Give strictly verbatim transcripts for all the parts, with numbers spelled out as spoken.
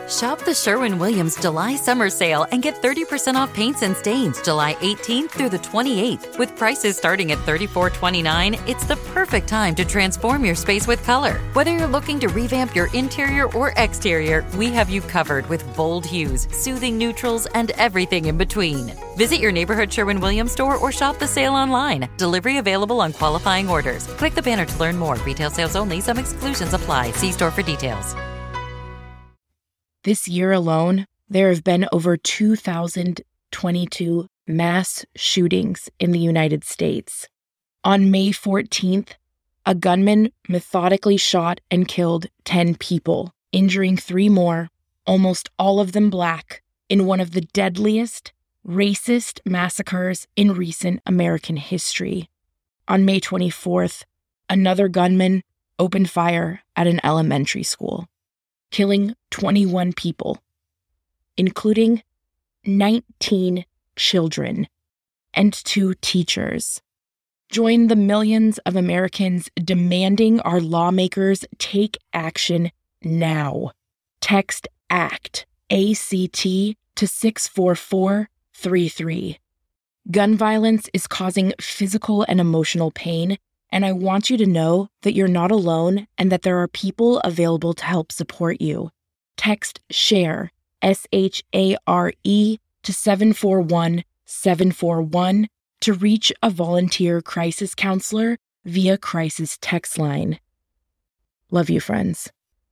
Shop the Sherwin-Williams July Summer Sale and get thirty percent off paints and stains July eighteenth through the twenty-eighth. With prices starting at thirty-four twenty-nine, it's the perfect time to transform your space with color. Whether you're looking to revamp your interior or exterior, we have you covered with bold hues, soothing neutrals, and everything in between. Visit your neighborhood Sherwin-Williams store or shop the sale online. Delivery available on qualifying orders. Click the banner to learn more. Retail sales only. Some exclusions apply. See store for details. This year alone, there have been over two thousand twenty-two mass shootings in the United States. On May fourteenth, a gunman methodically shot and killed ten people, injuring three more, almost all of them Black, in one of the deadliest, racist massacres in recent American history. On May twenty-fourth, another gunman opened fire at an elementary school, killing twenty-one people, including nineteen children and two teachers. Join the millions of Americans demanding our lawmakers take action now. Text ACT, A C T, to six four four three three. Gun violence is causing physical and emotional pain, and I want you to know that you're not alone and that there are people available to help support you. Text SHARE, S H A R E, to seven four one seven four one to reach a volunteer crisis counselor via crisis text line. Love you, friends.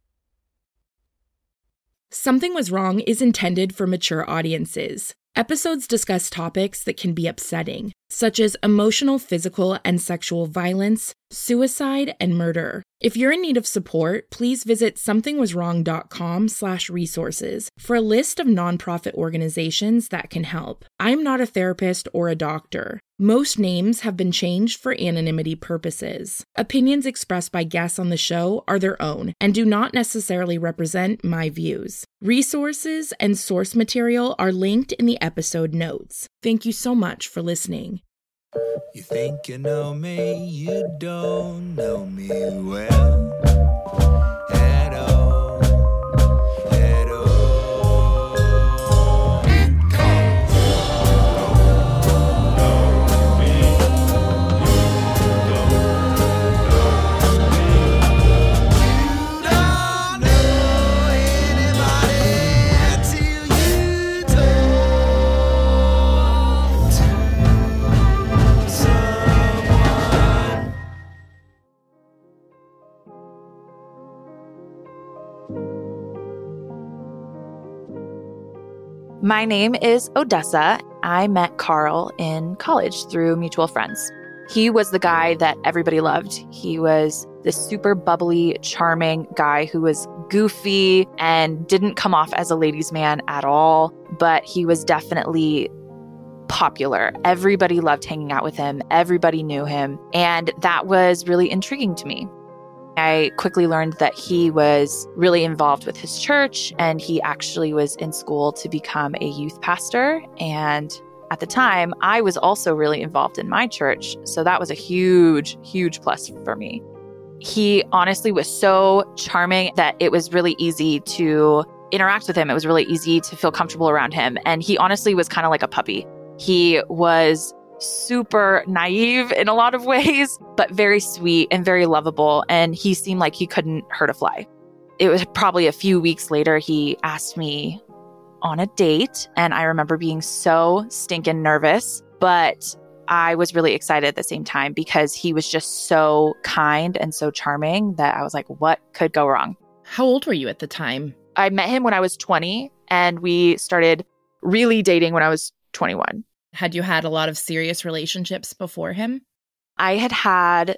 Something Was Wrong is intended for mature audiences. Episodes discuss topics that can be upsetting, such as emotional, physical, and sexual violence, suicide, and murder. If you're in need of support, please visit somethingwaswrong.com slash resources for a list of nonprofit organizations that can help. I'm not a therapist or a doctor. Most names have been changed for anonymity purposes. Opinions expressed by guests on the show are their own and do not necessarily represent my views. Resources and source material are linked in the episode notes. Thank you so much for listening. You think you know me, you don't know me well at all, at all. Because you don't know me, you don't know me. You don't know anybody till you talk to someone. My name is Odessa. I met Carl in college through mutual friends. He was the guy that everybody loved. He was this super bubbly, charming guy who was goofy and didn't come off as a ladies' man at all, but he was definitely popular. Everybody loved hanging out with him. Everybody knew him. And that was really intriguing to me. I quickly learned that he was really involved with his church, and he actually was in school to become a youth pastor. And at the time, I was also really involved in my church. So that was a huge, huge plus for me. He honestly was so charming that it was really easy to interact with him. It was really easy to feel comfortable around him. And he honestly was kind of like a puppy. He was super naive in a lot of ways, but very sweet and very lovable. And he seemed like he couldn't hurt a fly. It was probably a few weeks later, he asked me on a date. And I remember being so stinking nervous, but I was really excited at the same time because he was just so kind and so charming that I was like, what could go wrong? How old were you at the time? I met him when I was twenty, and we started really dating when I was twenty-one. Had you had a lot of serious relationships before him? I had had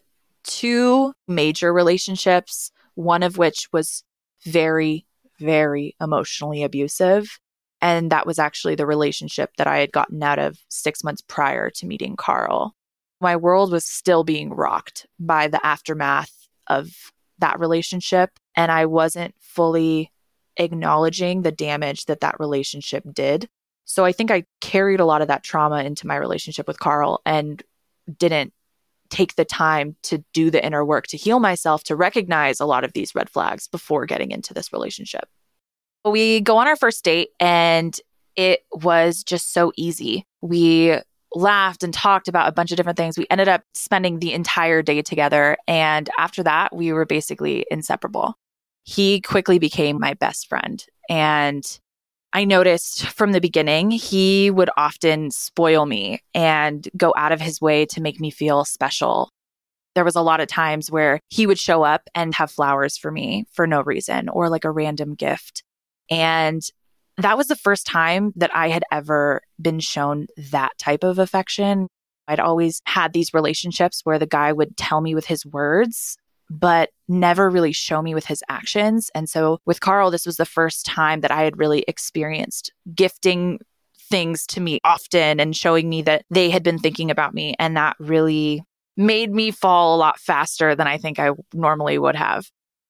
two major relationships, one of which was very, very emotionally abusive. And that was actually the relationship that I had gotten out of six months prior to meeting Carl. My world was still being rocked by the aftermath of that relationship. And I wasn't fully acknowledging the damage that that relationship did. So I think I carried a lot of that trauma into my relationship with Carl and didn't take the time to do the inner work to heal myself, to recognize a lot of these red flags before getting into this relationship. We go on our first date and it was just so easy. We laughed and talked about a bunch of different things. We ended up spending the entire day together. And after that, we were basically inseparable. He quickly became my best friend. And I noticed from the beginning, he would often spoil me and go out of his way to make me feel special. There was a lot of times where he would show up and have flowers for me for no reason or like a random gift. And that was the first time that I had ever been shown that type of affection. I'd always had these relationships where the guy would tell me with his words, but never really show me with his actions. And so with Carl, this was the first time that I had really experienced gifting things to me often and showing me that they had been thinking about me. And that really made me fall a lot faster than I think I normally would have.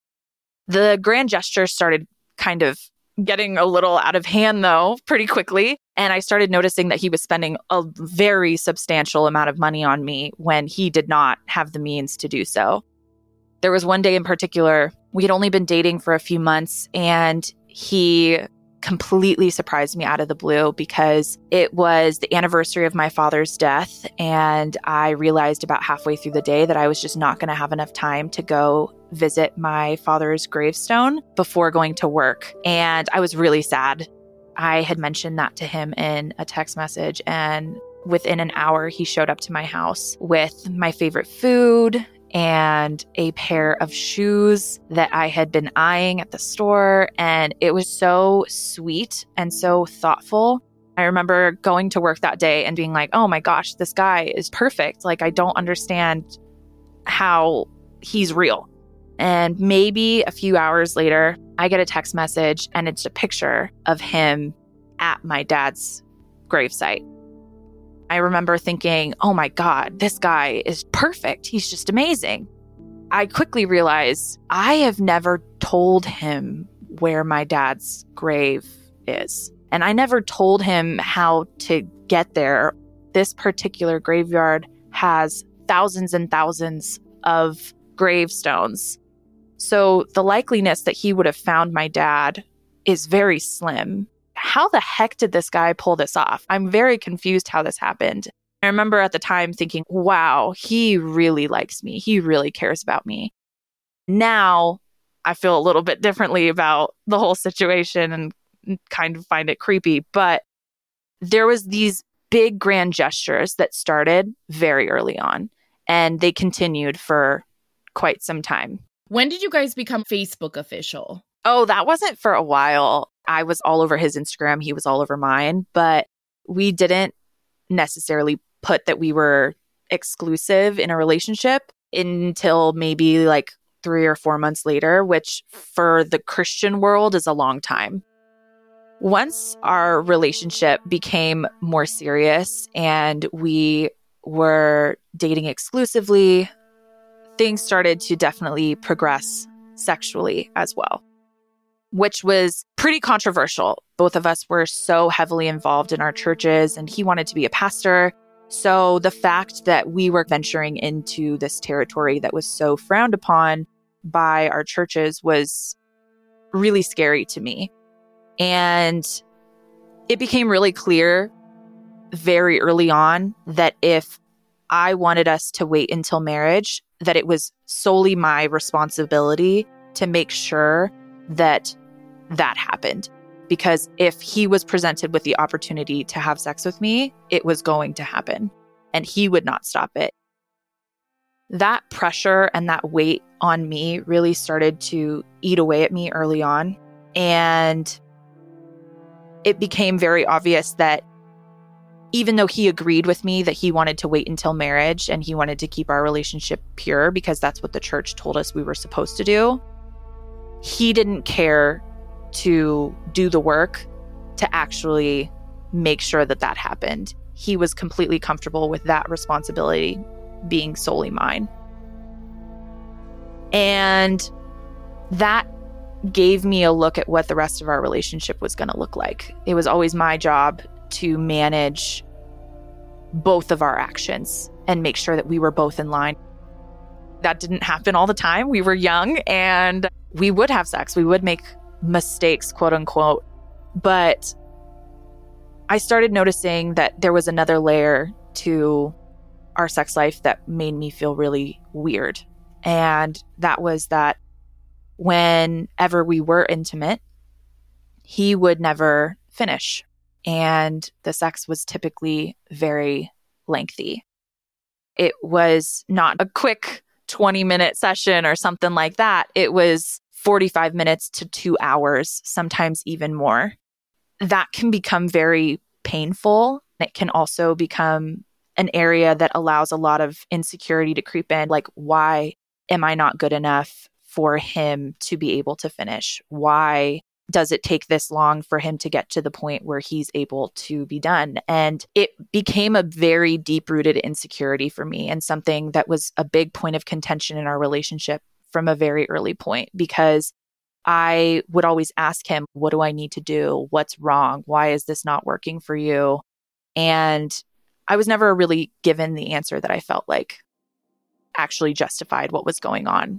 The grand gesture started kind of getting a little out of hand, though, pretty quickly. And I started noticing that he was spending a very substantial amount of money on me when he did not have the means to do so. There was one day in particular, we had only been dating for a few months, and he completely surprised me out of the blue because it was the anniversary of my father's death. And I realized about halfway through the day that I was just not going to have enough time to go visit my father's gravestone before going to work. And I was really sad. I had mentioned that to him in a text message, and within an hour, he showed up to my house with my favorite food and a pair of shoes that I had been eyeing at the store. And it was so sweet and so thoughtful. I remember going to work that day and being like, oh my gosh, this guy is perfect. Like, I don't understand how he's real. And maybe a few hours later, I get a text message and it's a picture of him at my dad's gravesite. I remember thinking, oh my God, this guy is perfect. He's just amazing. I quickly realized I have never told him where my dad's grave is. And I never told him how to get there. This particular graveyard has thousands and thousands of gravestones. So the likeliness that he would have found my dad is very slim. How the heck did this guy pull this off? I'm very confused how this happened. I remember at the time thinking, wow, he really likes me. He really cares about me. Now I feel a little bit differently about the whole situation and kind of find it creepy. But there was these big grand gestures that started very early on, and they continued for quite some time. When did you guys become Facebook official? Oh, that wasn't for a while. I was all over his Instagram. He was all over mine. But we didn't necessarily put that we were exclusive in a relationship until maybe like three or four months later, which for the Christian world is a long time. Once our relationship became more serious and we were dating exclusively, things started to definitely progress sexually as well, which was pretty controversial. Both of us were so heavily involved in our churches, and he wanted to be a pastor. So the fact that we were venturing into this territory that was so frowned upon by our churches was really scary to me. And it became really clear very early on that if I wanted us to wait until marriage, that it was solely my responsibility to make sure that that happened. Because if he was presented with the opportunity to have sex with me, it was going to happen, and he would not stop it. That pressure and that weight on me really started to eat away at me early on. And it became very obvious that even though he agreed with me that he wanted to wait until marriage and he wanted to keep our relationship pure because that's what the church told us we were supposed to do, he didn't care to do the work to actually make sure that that happened. He was completely comfortable with that responsibility being solely mine. And that gave me a look at what the rest of our relationship was going to look like. It was always my job to manage both of our actions and make sure that we were both in line. That didn't happen all the time. We were young and we would have sex. We would make mistakes, quote unquote. But I started noticing that there was another layer to our sex life that made me feel really weird. And that was that whenever we were intimate, he would never finish. And the sex was typically very lengthy. It was not a quick twenty minute session or something like that. It was forty-five minutes to two hours, sometimes even more. That can become very painful. It can also become an area that allows a lot of insecurity to creep in. Like, why am I not good enough for him to be able to finish? Why does it take this long for him to get to the point where he's able to be done? And it became a very deep-rooted insecurity for me, and something that was a big point of contention in our relationship from a very early point, because I would always ask him, what do I need to do? What's wrong? Why is this not working for you? And I was never really given the answer that I felt like actually justified what was going on.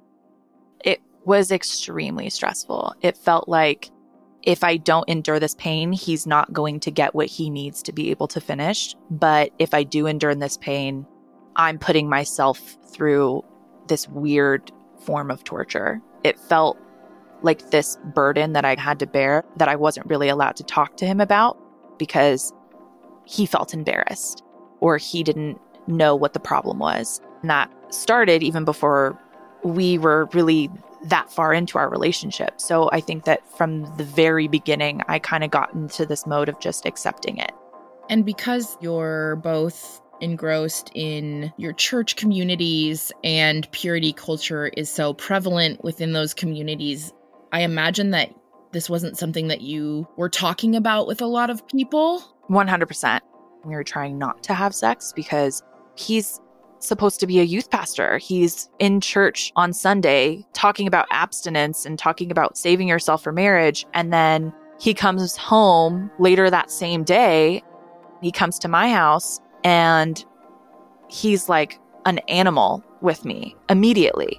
It was extremely stressful. It felt like if I don't endure this pain, he's not going to get what he needs to be able to finish. But if I do endure this pain, I'm putting myself through this weird form of torture. It felt like this burden that I had to bear that I wasn't really allowed to talk to him about because he felt embarrassed or he didn't know what the problem was. And that started even before we were really that far into our relationship. So I think that from the very beginning, I kind of got into this mode of just accepting it. And because you're both engrossed in your church communities and purity culture is so prevalent within those communities, I imagine that this wasn't something that you were talking about with a lot of people. one hundred percent. We were trying not to have sex because he's supposed to be a youth pastor. He's in church on Sunday talking about abstinence and talking about saving yourself for marriage. And then he comes home later that same day. He comes to my house and he's like an animal with me immediately.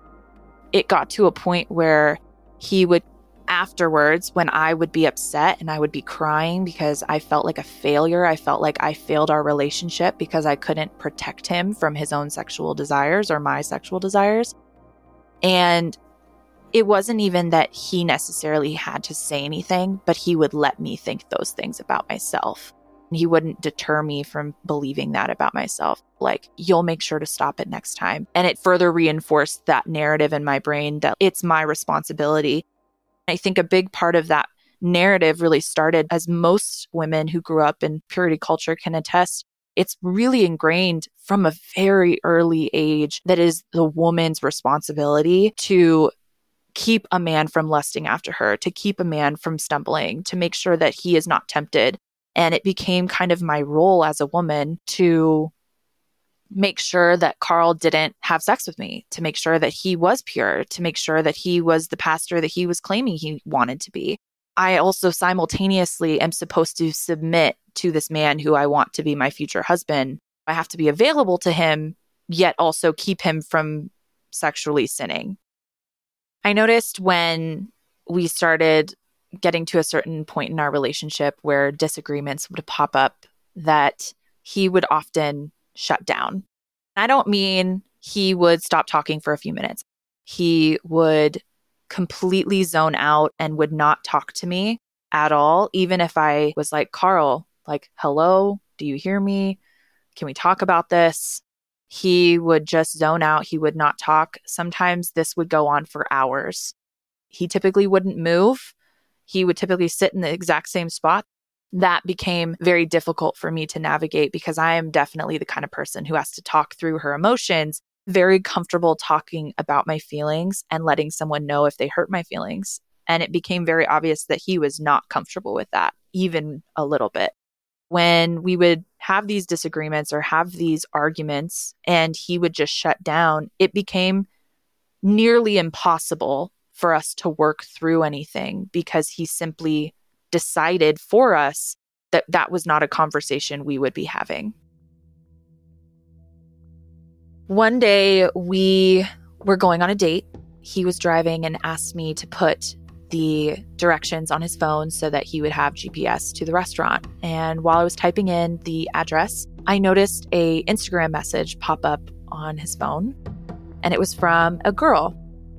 It got to a point where he would afterwards, when I would be upset and I would be crying because I felt like a failure, I felt like I failed our relationship because I couldn't protect him from his own sexual desires or my sexual desires. And it wasn't even that he necessarily had to say anything, but he would let me think those things about myself. He wouldn't deter me from believing that about myself. Like, you'll make sure to stop it next time. And it further reinforced that narrative in my brain that it's my responsibility. I think a big part of that narrative really started, as most women who grew up in purity culture can attest, it's really ingrained from a very early age that is the woman's responsibility to keep a man from lusting after her, to keep a man from stumbling, to make sure that he is not tempted. And it became kind of my role as a woman to make sure that Carl didn't have sex with me, to make sure that he was pure, to make sure that he was the pastor that he was claiming he wanted to be. I also simultaneously am supposed to submit to this man who I want to be my future husband. I have to be available to him, yet also keep him from sexually sinning. I noticed when we started getting to a certain point in our relationship where disagreements would pop up that he would often shut down. I don't mean he would stop talking for a few minutes. He would completely zone out and would not talk to me at all. Even if I was like, Carl, like, hello, do you hear me? Can we talk about this? He would just zone out. He would not talk. Sometimes this would go on for hours. He typically wouldn't move. He would typically sit in the exact same spot. That became very difficult for me to navigate because I am definitely the kind of person who has to talk through her emotions, very comfortable talking about my feelings and letting someone know if they hurt my feelings. And it became very obvious that he was not comfortable with that, even a little bit. When we would have these disagreements or have these arguments and he would just shut down, it became nearly impossible for us to work through anything because he simply decided for us that that was not a conversation we would be having. One day we were going on a date. He was driving and asked me to put the directions on his phone so that he would have G P S to the restaurant. And while I was typing in the address, I noticed a Instagram message pop up on his phone, and it was from a girl.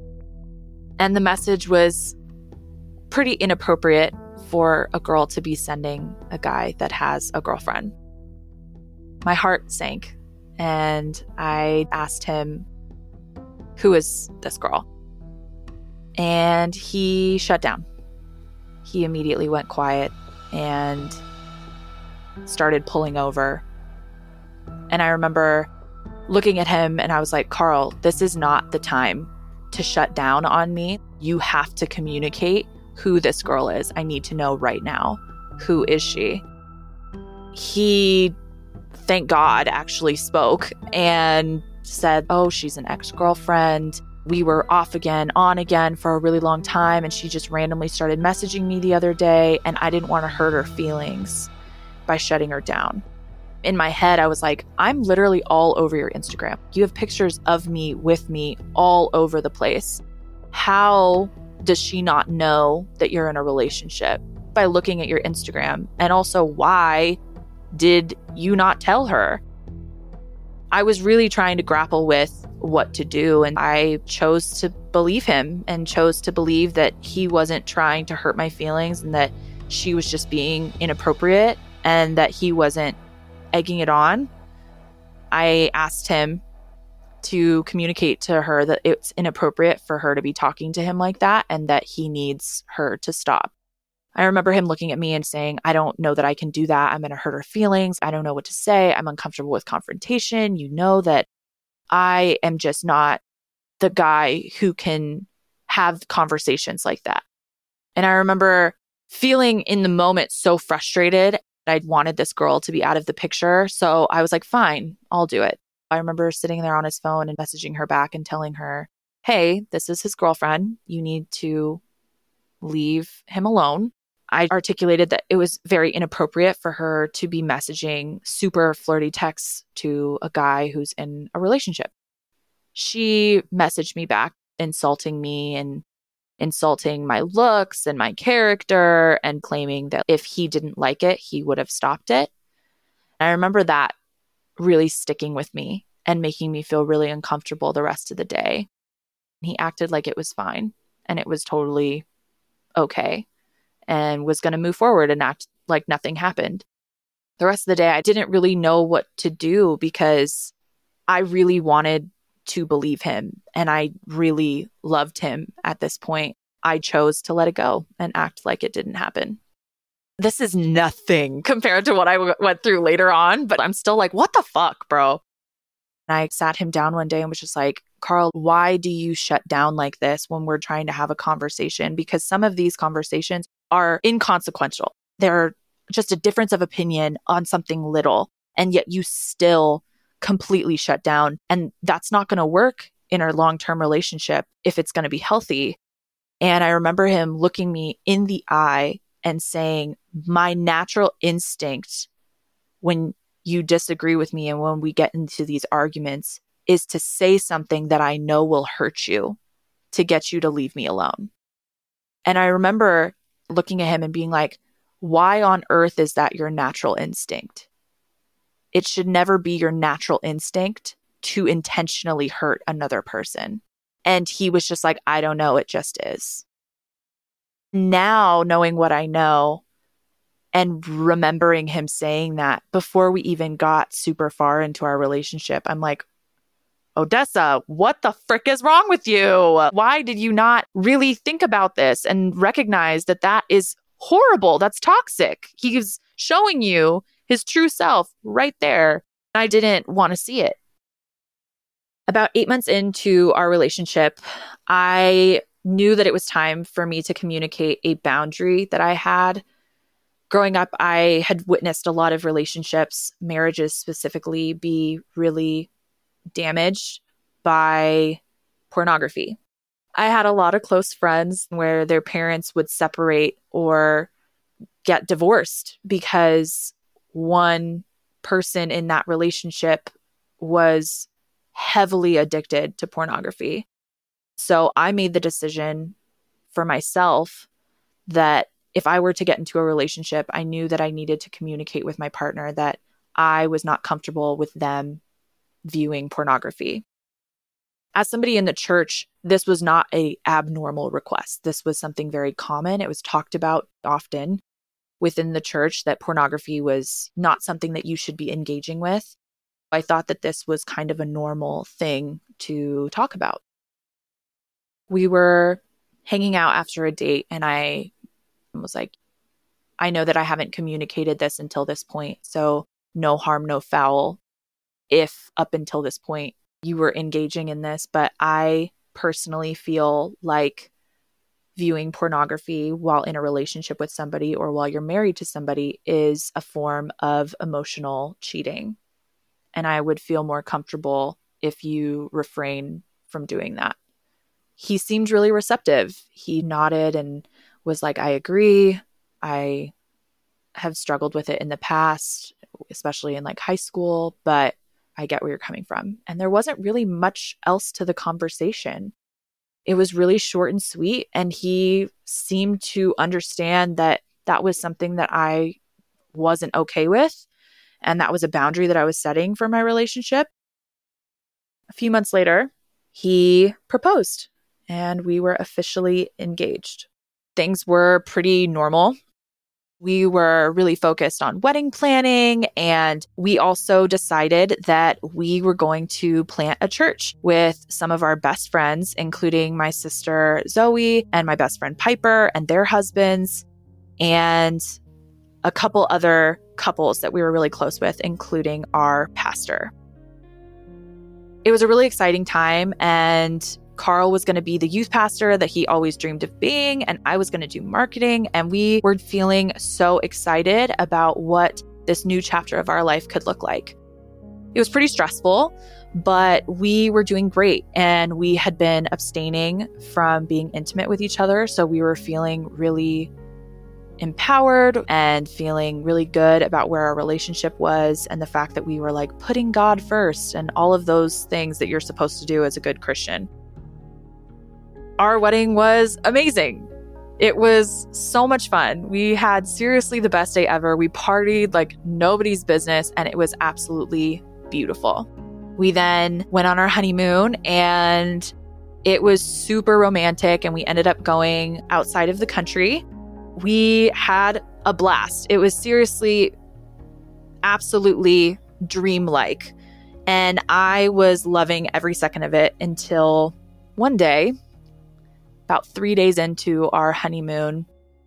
And the message was pretty inappropriate for a girl to be sending a guy that has a girlfriend. My heart sank, and I asked him, who is this girl? And he shut down. He immediately went quiet and started pulling over. And I remember looking at him and I was like, Carl, this is not the time to shut down on me. You have to communicate who this girl is. I need to know right now. Who is she? He, thank God, actually spoke and said, oh, she's an ex-girlfriend. We were off again, on again for a really long time, and she just randomly started messaging me the other day, and I didn't want to hurt her feelings by shutting her down. In my head, I was like, I'm literally all over your Instagram. You have pictures of me with me all over the place. How does she not know that you're in a relationship by looking at your Instagram? And also, why did you not tell her? I was really trying to grapple with what to do, and I chose to believe him and chose to believe that he wasn't trying to hurt my feelings and that she was just being inappropriate and that he wasn't egging it on. I asked him to communicate to her that it's inappropriate for her to be talking to him like that and that he needs her to stop. I remember him looking at me and saying, I don't know that I can do that. I'm going to hurt her feelings. I don't know what to say. I'm uncomfortable with confrontation. You know that I am just not the guy who can have conversations like that. And I remember feeling in the moment so frustrated. I wanted this girl to be out of the picture. So I was like, fine, I'll do it. I remember sitting there on his phone and messaging her back and telling her, hey, this is his girlfriend. You need to leave him alone. I articulated that it was very inappropriate for her to be messaging super flirty texts to a guy who's in a relationship. She messaged me back, insulting me and insulting my looks and my character and claiming that if he didn't like it, he would have stopped it. And I remember that really sticking with me and making me feel really uncomfortable the rest of the day. He acted like it was fine and it was totally okay, and was going to move forward and act like nothing happened. The rest of the day, I didn't really know what to do because I really wanted to believe him and I really loved him at this point. I chose to let it go and act like it didn't happen. This is nothing compared to what I w- went through later on, but I'm still like, what the fuck, bro? And I sat him down one day and was just like, Carl, why do you shut down like this when we're trying to have a conversation? Because some of these conversations are inconsequential. They're just a difference of opinion on something little, and yet you still completely shut down. And that's not going to work in our long-term relationship if it's going to be healthy. And I remember him looking me in the eye and saying, my natural instinct when you disagree with me and when we get into these arguments is to say something that I know will hurt you to get you to leave me alone. And I remember looking at him and being like, why on earth is that your natural instinct? It should never be your natural instinct to intentionally hurt another person. And he was just like, I don't know, it just is. Now, knowing what I know and remembering him saying that before we even got super far into our relationship, I'm like, Odessa, what the frick is wrong with you? Why did you not really think about this and recognize that that is horrible? That's toxic. He's showing you his true self right there. I didn't want to see it. About eight months into our relationship, I knew that it was time for me to communicate a boundary that I had. Growing up, I had witnessed a lot of relationships, marriages specifically, be really damaged by pornography. I had a lot of close friends where their parents would separate or get divorced because one person in that relationship was heavily addicted to pornography. So I made the decision for myself that if I were to get into a relationship, I knew that I needed to communicate with my partner that I was not comfortable with them viewing pornography. As somebody in the church, this was not an abnormal request. This was something very common. It was talked about often within the church that pornography was not something that you should be engaging with. I thought that this was kind of a normal thing to talk about. We were hanging out after a date, and I was like, I know that I haven't communicated this until this point, so no harm, no foul if up until this point you were engaging in this. But I personally feel like viewing pornography while in a relationship with somebody or while you're married to somebody is a form of emotional cheating. And I would feel more comfortable if you refrain from doing that. He seemed really receptive. He nodded and was like, I agree. I have struggled with it in the past, especially in like high school, but I get where you're coming from. And there wasn't really much else to the conversation. It was really short and sweet. And he seemed to understand that that was something that I wasn't okay with. And that was a boundary that I was setting for my relationship. A few months later, he proposed and we were officially engaged. Things were pretty normal. We were really focused on wedding planning, and we also decided that we were going to plant a church with some of our best friends, including my sister Zoe and my best friend Piper and their husbands, and a couple other couples that we were really close with, including our pastor. It was a really exciting time, and Carl was going to be the youth pastor that he always dreamed of being, and I was going to do marketing, and we were feeling so excited about what this new chapter of our life could look like. It was pretty stressful, but we were doing great, and we had been abstaining from being intimate with each other, so we were feeling really empowered and feeling really good about where our relationship was and the fact that we were like putting God first and all of those things that you're supposed to do as a good Christian. Our wedding was amazing. It was so much fun. We had seriously the best day ever. We partied like nobody's business, and it was absolutely beautiful. We then went on our honeymoon, and it was super romantic, and we ended up going outside of the country. We had a blast. It was seriously, absolutely dreamlike. And I was loving every second of it until one day, about three days into our honeymoon.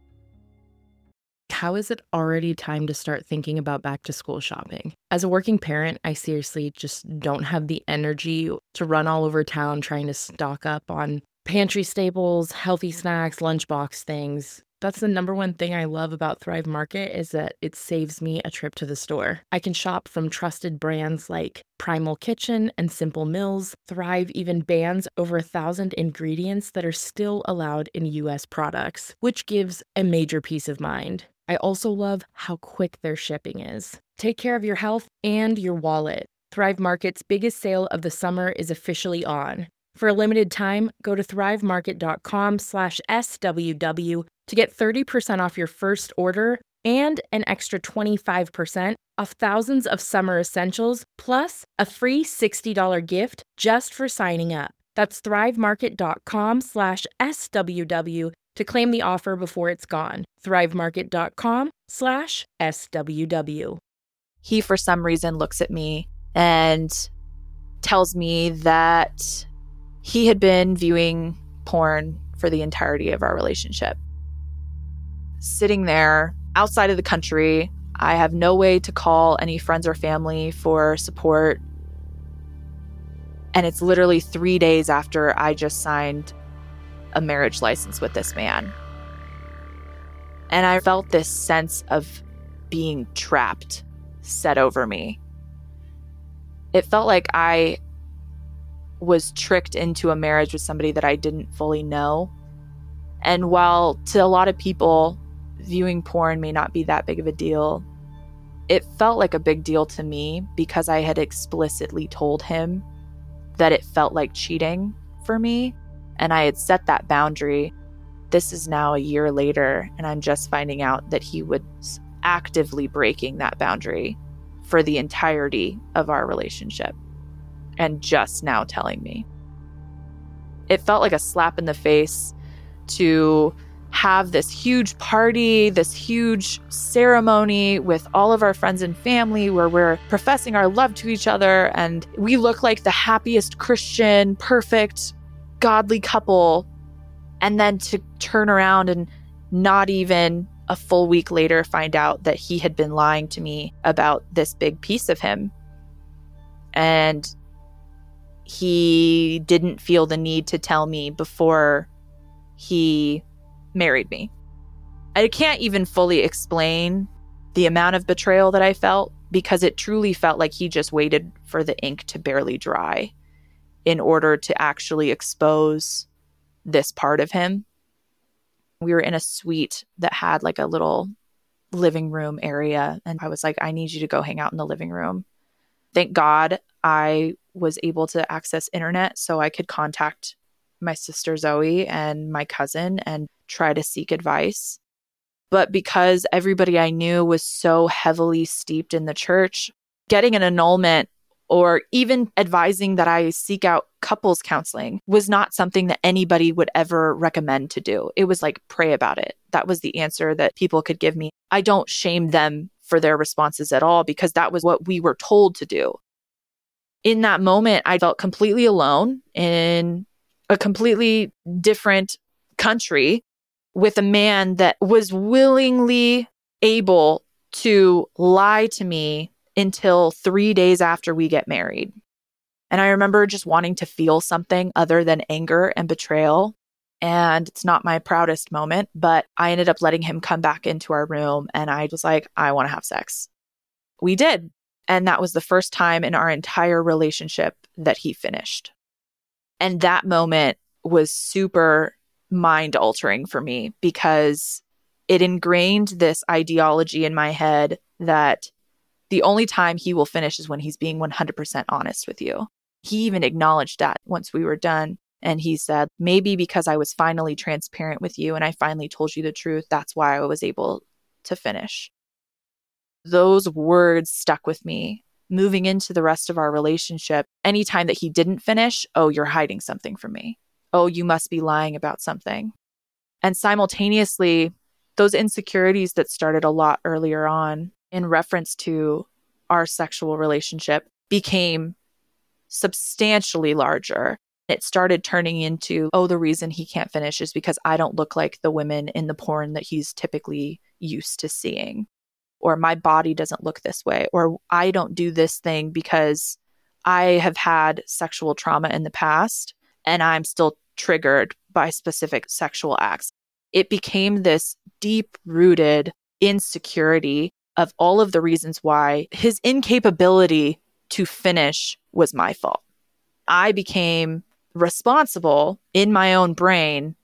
How is it already time to start thinking about back to school shopping? As a working parent, I seriously just don't have the energy to run all over town trying to stock up on pantry staples, healthy snacks, lunchbox things. That's the number one thing I love about Thrive Market is that it saves me a trip to the store. I can shop from trusted brands like Primal Kitchen and Simple Mills. Thrive even bans over a thousand ingredients that are still allowed in U S products, which gives a major peace of mind. I also love how quick their shipping is. Take care of your health and your wallet. Thrive Market's biggest sale of the summer is officially on. For a limited time, go to thrivemarket.com slash SWW to get thirty percent off your first order and an extra twenty-five percent off thousands of summer essentials, plus a free sixty dollars gift just for signing up. That's thrivemarket.com slash SWW to claim the offer before it's gone. thrivemarket.com slash SWW. He, for some reason, looks at me and tells me that he had been viewing porn for the entirety of our relationship. Sitting there outside of the country, I have no way to call any friends or family for support. And it's literally three days after I just signed a marriage license with this man. And I felt this sense of being trapped set over me. It felt like I was tricked into a marriage with somebody that I didn't fully know. And while to a lot of people, viewing porn may not be that big of a deal, it felt like a big deal to me because I had explicitly told him that it felt like cheating for me. And I had set that boundary This is now a year later, and I'm just finding out that he was actively breaking that boundary for the entirety of our relationship, and just now telling me. It felt like a slap in the face to have this huge party, this huge ceremony with all of our friends and family where we're professing our love to each other, and we look like the happiest Christian, perfect, godly couple. And then to turn around and not even a full week later find out that he had been lying to me about this big piece of him. And he didn't feel the need to tell me before he married me. I can't even fully explain the amount of betrayal that I felt, because it truly felt like he just waited for the ink to barely dry in order to actually expose this part of him. We were in a suite that had like a little living room area, and I was like, I need you to go hang out in the living room. Thank God I was able to access internet so I could contact my sister Zoe and my cousin and try to seek advice. But because everybody I knew was so heavily steeped in the church, getting an annulment or even advising that I seek out couples counseling was not something that anybody would ever recommend to do. It was like, pray about it. That was the answer that people could give me. I don't shame them for their responses at all, because that was what we were told to do. In that moment, I felt completely alone in a completely different country with a man that was willingly able to lie to me until three days after we get married. And I remember just wanting to feel something other than anger and betrayal. And it's not my proudest moment, but I ended up letting him come back into our room. And I was like, I want to have sex. We did. And that was the first time in our entire relationship that he finished. And that moment was super mind altering for me, because it ingrained this ideology in my head that the only time he will finish is when he's being one hundred percent honest with you. He even acknowledged that once we were done. And he said, maybe because I was finally transparent with you and I finally told you the truth, that's why I was able to finish. Those words stuck with me. Moving into the rest of our relationship, anytime that he didn't finish, oh, you're hiding something from me. Oh, you must be lying about something. And simultaneously, those insecurities that started a lot earlier on in reference to our sexual relationship became substantially larger. It started turning into, oh, the reason he can't finish is because I don't look like the women in the porn that he's typically used to seeing. Or my body doesn't look this way. Or I don't do this thing because I have had sexual trauma in the past and I'm still triggered by specific sexual acts. It became this deep-rooted insecurity of all of the reasons why his incapability to finish was my fault. I became responsible in my own brain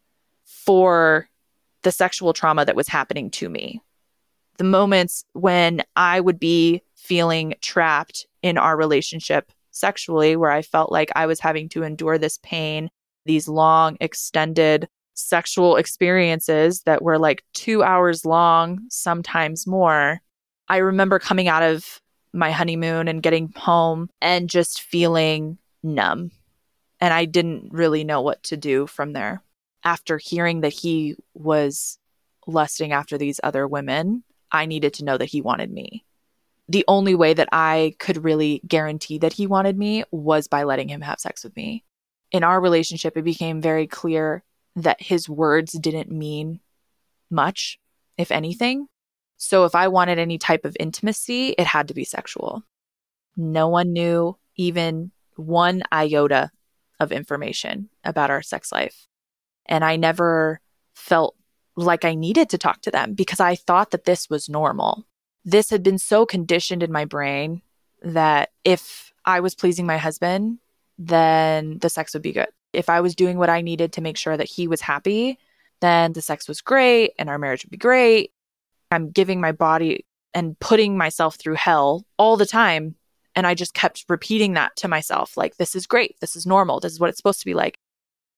for the sexual trauma that was happening to me. The moments when I would be feeling trapped in our relationship sexually, where I felt like I was having to endure this pain, these long, extended sexual experiences that were like two hours long, sometimes more. I remember coming out of my honeymoon and getting home and just feeling numb. And I didn't really know what to do from there. After hearing that he was lusting after these other women, I needed to know that he wanted me. The only way that I could really guarantee that he wanted me was by letting him have sex with me. In our relationship, it became very clear that his words didn't mean much, if anything. So if I wanted any type of intimacy, it had to be sexual. No one knew even one iota of information about our sex life. And I never felt like I needed to talk to them because I thought that this was normal. This had been so conditioned in my brain that if I was pleasing my husband, then the sex would be good. If I was doing what I needed to make sure that he was happy, then the sex was great and our marriage would be great. I'm giving my body and putting myself through hell all the time. And I just kept repeating that to myself, like, this is great. This is normal. This is what it's supposed to be like.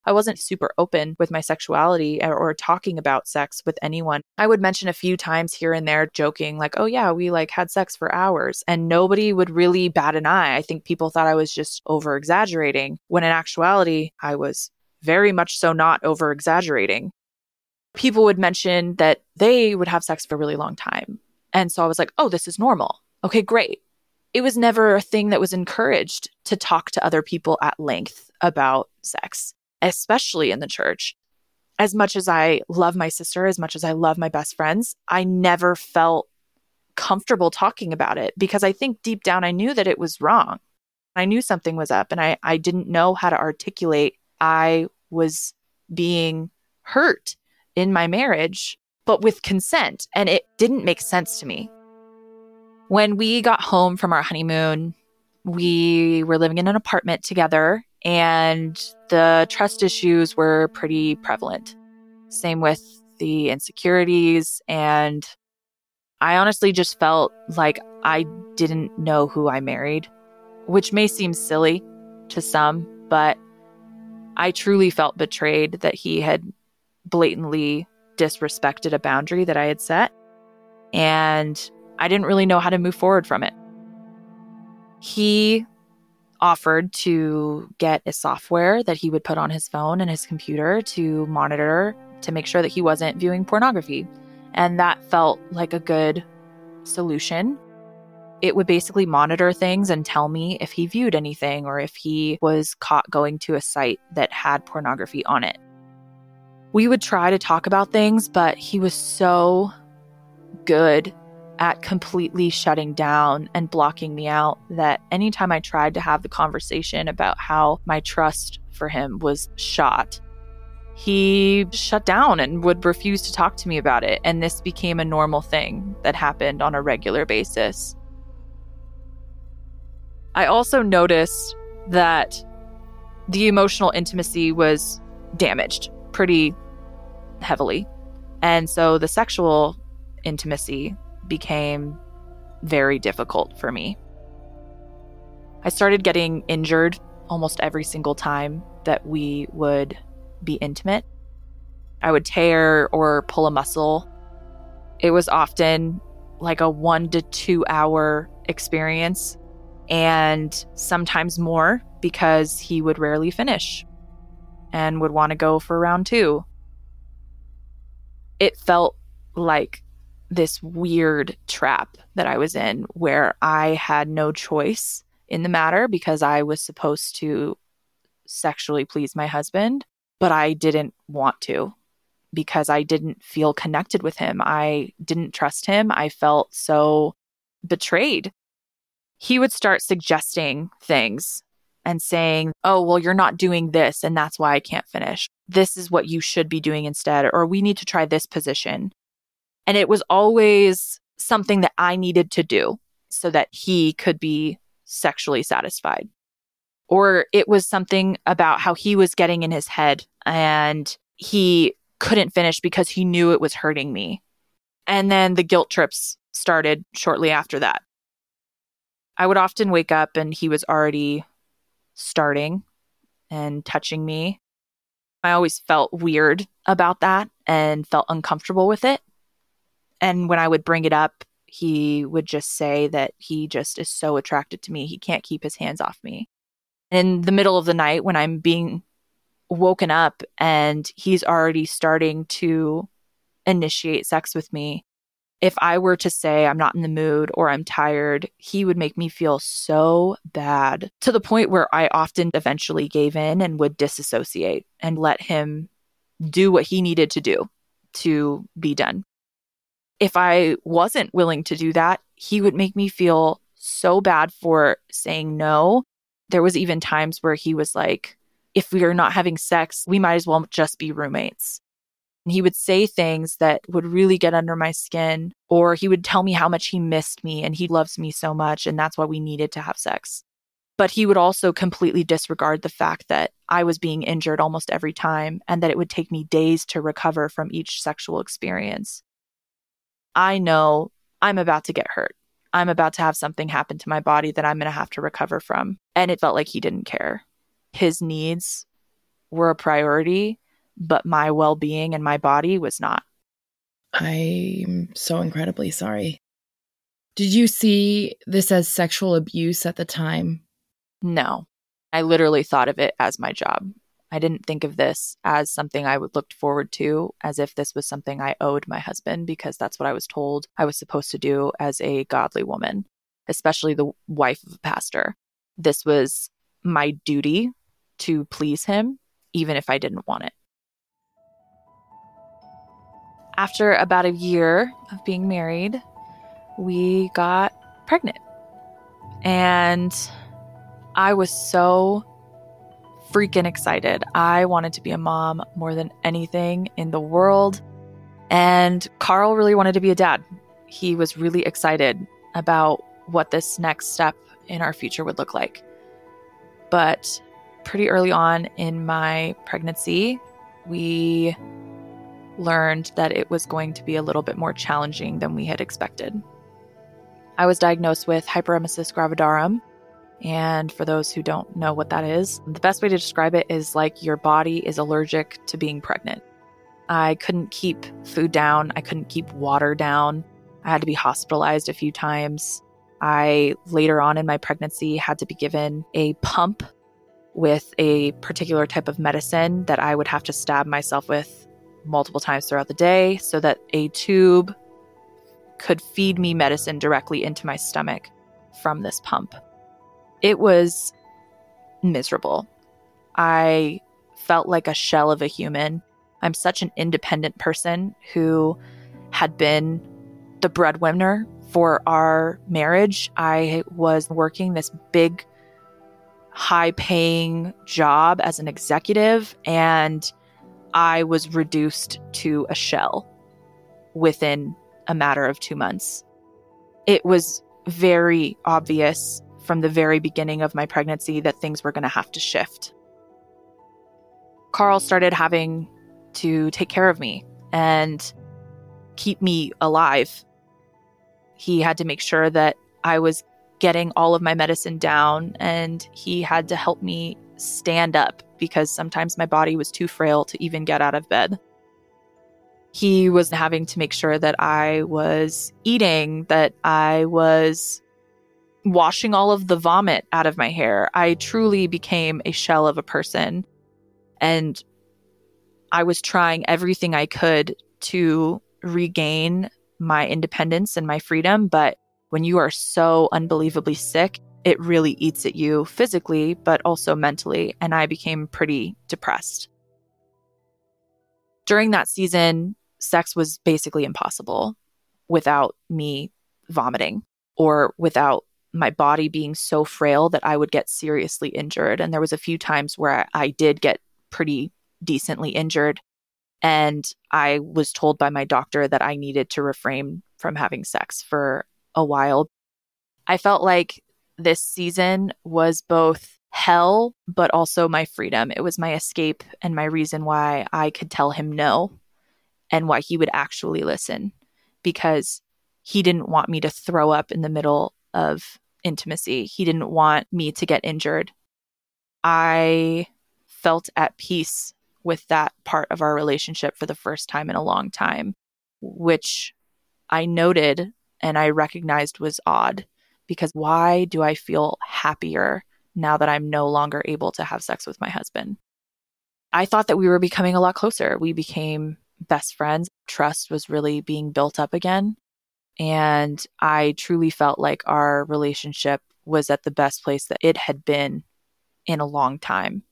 I wasn't super open with my sexuality or, or talking about sex with anyone. I would mention a few times here and there, joking like, oh yeah, we like had sex for hours, and nobody would really bat an eye. I think people thought I was just over exaggerating, when in actuality, I was very much so not over exaggerating. People would mention that they would have sex for a really long time. And so I was like, oh, this is normal. Okay, great. It was never a thing that was encouraged to talk to other people at length about sex, especially in the church. As much as I love my sister, as much as I love my best friends, I never felt comfortable talking about it because I think deep down I knew that it was wrong. I knew something was up and I, I didn't know how to articulate I was being hurt in my marriage, but with consent. And it didn't make sense to me. When we got home from our honeymoon, we were living in an apartment together and the trust issues were pretty prevalent. Same with the insecurities. And I honestly just felt like I didn't know who I married, which may seem silly to some, but I truly felt betrayed that he had blatantly disrespected a boundary that I had set. And I didn't really know how to move forward from it. He offered to get a software that he would put on his phone and his computer to monitor, to make sure that he wasn't viewing pornography. And that felt like a good solution. It would basically monitor things and tell me if he viewed anything or if he was caught going to a site that had pornography on it. We would try to talk about things, but he was so good at completely shutting down and blocking me out that anytime I tried to have the conversation about how my trust for him was shot, he shut down and would refuse to talk to me about it. And this became a normal thing that happened on a regular basis. I also noticed that the emotional intimacy was damaged pretty heavily. And so the sexual intimacy became very difficult for me. I started getting injured almost every single time that we would be intimate. I would tear or pull a muscle. It was often like a one to two hour experience, and sometimes more because he would rarely finish and would want to go for round two. It felt like this weird trap that I was in where I had no choice in the matter because I was supposed to sexually please my husband, but I didn't want to because I didn't feel connected with him. I didn't trust him. I felt so betrayed. He would start suggesting things and saying, oh, well, you're not doing this, and that's why I can't finish. This is what you should be doing instead, or we need to try this position. And it was always something that I needed to do so that he could be sexually satisfied. Or it was something about how he was getting in his head and he couldn't finish because he knew it was hurting me. And then the guilt trips started shortly after that. I would often wake up and he was already starting and touching me. I always felt weird about that and felt uncomfortable with it. And when I would bring it up, he would just say that he just is so attracted to me. He can't keep his hands off me. In the middle of the night when I'm being woken up and he's already starting to initiate sex with me, if I were to say I'm not in the mood or I'm tired, he would make me feel so bad to the point where I often eventually gave in and would disassociate and let him do what he needed to do to be done. If I wasn't willing to do that, he would make me feel so bad for saying no. There was even times where he was like, if we are not having sex, we might as well just be roommates. And he would say things that would really get under my skin, or he would tell me how much he missed me and he loves me so much and that's why we needed to have sex. But he would also completely disregard the fact that I was being injured almost every time and that it would take me days to recover from each sexual experience. I know I'm about to get hurt. I'm about to have something happen to my body that I'm going to have to recover from. And it felt like he didn't care. His needs were a priority, but my well-being and my body was not. I'm so incredibly sorry. Did you see this as sexual abuse at the time? No, I literally thought of it as my job. I didn't think of this as something I would look forward to, as if this was something I owed my husband, because that's what I was told I was supposed to do as a godly woman, especially the wife of a pastor. This was my duty to please him, even if I didn't want it. After about a year of being married, we got pregnant. And I was so freaking excited. I wanted to be a mom more than anything in the world. And Carl really wanted to be a dad. He was really excited about what this next step in our future would look like. But pretty early on in my pregnancy, we learned that it was going to be a little bit more challenging than we had expected. I was diagnosed with hyperemesis gravidarum. And for those who don't know what that is, the best way to describe it is like your body is allergic to being pregnant. I couldn't keep food down. I couldn't keep water down. I had to be hospitalized a few times. I, later on in my pregnancy, had to be given a pump with a particular type of medicine that I would have to stab myself with multiple times throughout the day so that a tube could feed me medicine directly into my stomach from this pump. It was miserable. I felt like a shell of a human. I'm such an independent person who had been the breadwinner for our marriage. I was working this big, high-paying job as an executive, and I was reduced to a shell within a matter of two months. It was very obvious from the very beginning of my pregnancy that things were going to have to shift. Carl started having to take care of me and keep me alive. He had to make sure that I was getting all of my medicine down, and he had to help me stand up because sometimes my body was too frail to even get out of bed. He was having to make sure that I was eating, that I was washing all of the vomit out of my hair. I truly became a shell of a person, and I was trying everything I could to regain my independence and my freedom. But when you are so unbelievably sick, it really eats at you physically, but also mentally. And I became pretty depressed. During that season, sex was basically impossible without me vomiting or without my body being so frail that I would get seriously injured. And there was a few times where I, I did get pretty decently injured. And I was told by my doctor that I needed to refrain from having sex for a while. I felt like this season was both hell, but also my freedom. It was my escape and my reason why I could tell him no and why he would actually listen, because he didn't want me to throw up in the middle of intimacy. He didn't want me to get injured. I felt at peace with that part of our relationship for the first time in a long time, which I noted and I recognized was odd, because why do I feel happier now that I'm no longer able to have sex with my husband? I thought that we were becoming a lot closer. We became best friends. Trust was really being built up again. And I truly felt like our relationship was at the best place that it had been in a long time.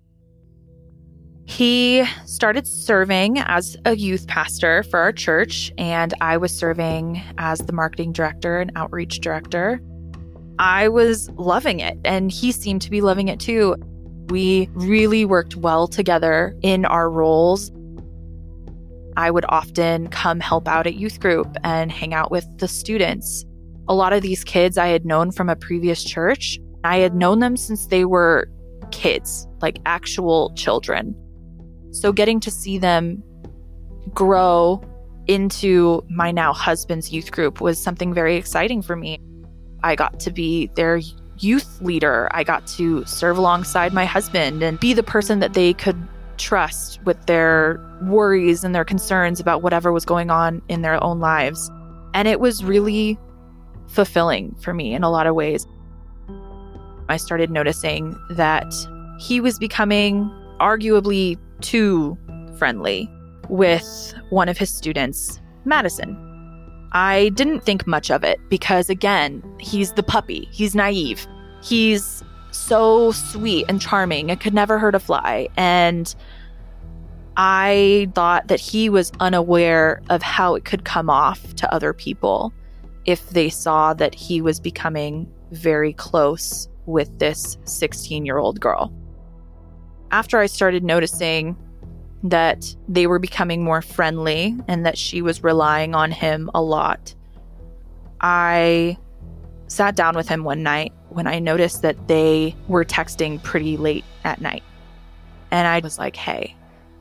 He started serving as a youth pastor for our church, and I was serving as the marketing director and outreach director. I was loving it, and he seemed to be loving it too. We really worked well together in our roles. I would often come help out at youth group and hang out with the students. A lot of these kids I had known from a previous church. I had known them since they were kids, like actual children. So getting to see them grow into my now husband's youth group was something very exciting for me. I got to be their youth leader. I got to serve alongside my husband and be the person that they could trust with their worries and their concerns about whatever was going on in their own lives. And it was really fulfilling for me in a lot of ways. I started noticing that he was becoming arguably too friendly with one of his students, Madison. I didn't think much of it because, again, he's the puppy. He's naive. He's so sweet and charming. It could never hurt a fly. And I thought that he was unaware of how it could come off to other people if they saw that he was becoming very close with this sixteen-year-old girl. After I started noticing that they were becoming more friendly and that she was relying on him a lot, I sat down with him one night when I noticed that they were texting pretty late at night. And I was like, hey,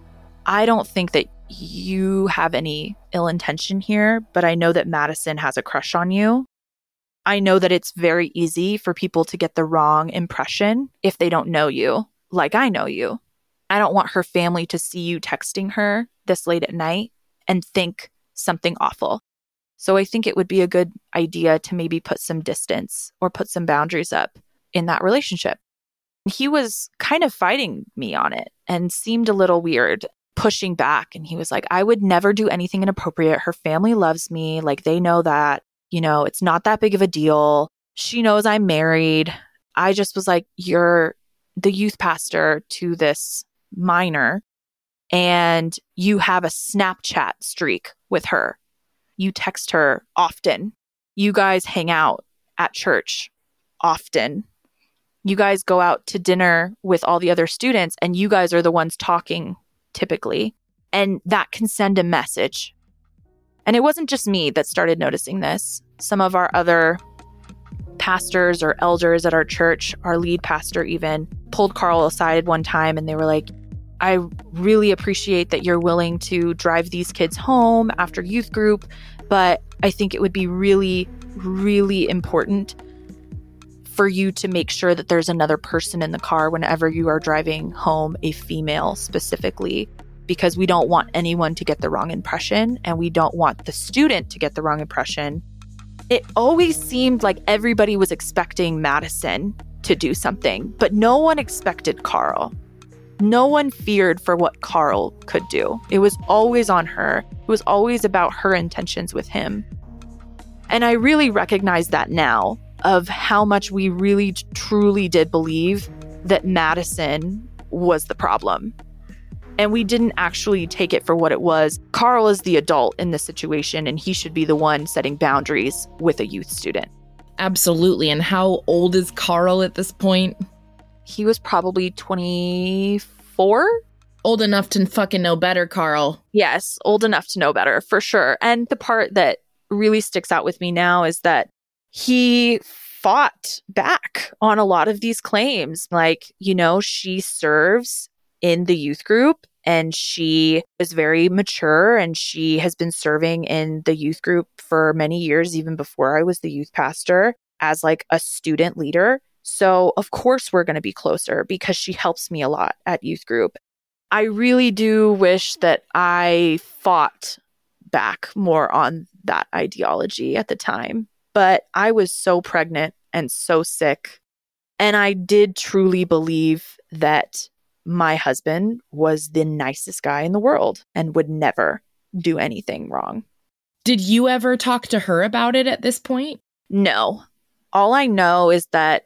I don't think that you have any ill intention here, but I know that Madison has a crush on you. I know that it's very easy for people to get the wrong impression if they don't know you, like I know you. I don't want her family to see you texting her this late at night and think something awful. So I think it would be a good idea to maybe put some distance or put some boundaries up in that relationship. He was kind of fighting me on it and seemed a little weird, pushing back. And he was like, I would never do anything inappropriate. Her family loves me. Like, they know that, you know, it's not that big of a deal. She knows I'm married. I just was like, you're the youth pastor to this minor, and you have a Snapchat streak with her. You text her often. You guys hang out at church often. You guys go out to dinner with all the other students, and you guys are the ones talking typically. And that can send a message. And it wasn't just me that started noticing this. Some of our other pastors or elders at our church, our lead pastor even, pulled Carl aside one time and they were like, I really appreciate that you're willing to drive these kids home after youth group, but I think it would be really, really important for you to make sure that there's another person in the car whenever you are driving home, a female specifically, because we don't want anyone to get the wrong impression and we don't want the student to get the wrong impression. It always seemed like everybody was expecting Madison to do something, but no one expected Carl. No one feared for what Carl could do. It was always on her. It was always about her intentions with him. And I really recognize that now, of how much we really truly did believe that Madison was the problem. And we didn't actually take it for what it was. Carl is the adult in this situation, and he should be the one setting boundaries with a youth student. Absolutely. And how old is Carl at this point? He was probably twenty-four. Old enough to fucking know better, Carl. Yes, old enough to know better, for sure. And the part that really sticks out with me now is that he fought back on a lot of these claims. Like, you know, she serves in the youth group and she is very mature and she has been serving in the youth group for many years, even before I was the youth pastor, as like a student leader. So of course we're going to be closer because she helps me a lot at youth group. I really do wish that I fought back more on that ideology at the time, but I was so pregnant and so sick. And I did truly believe that my husband was the nicest guy in the world and would never do anything wrong. Did you ever talk to her about it at this point? No. All I know is that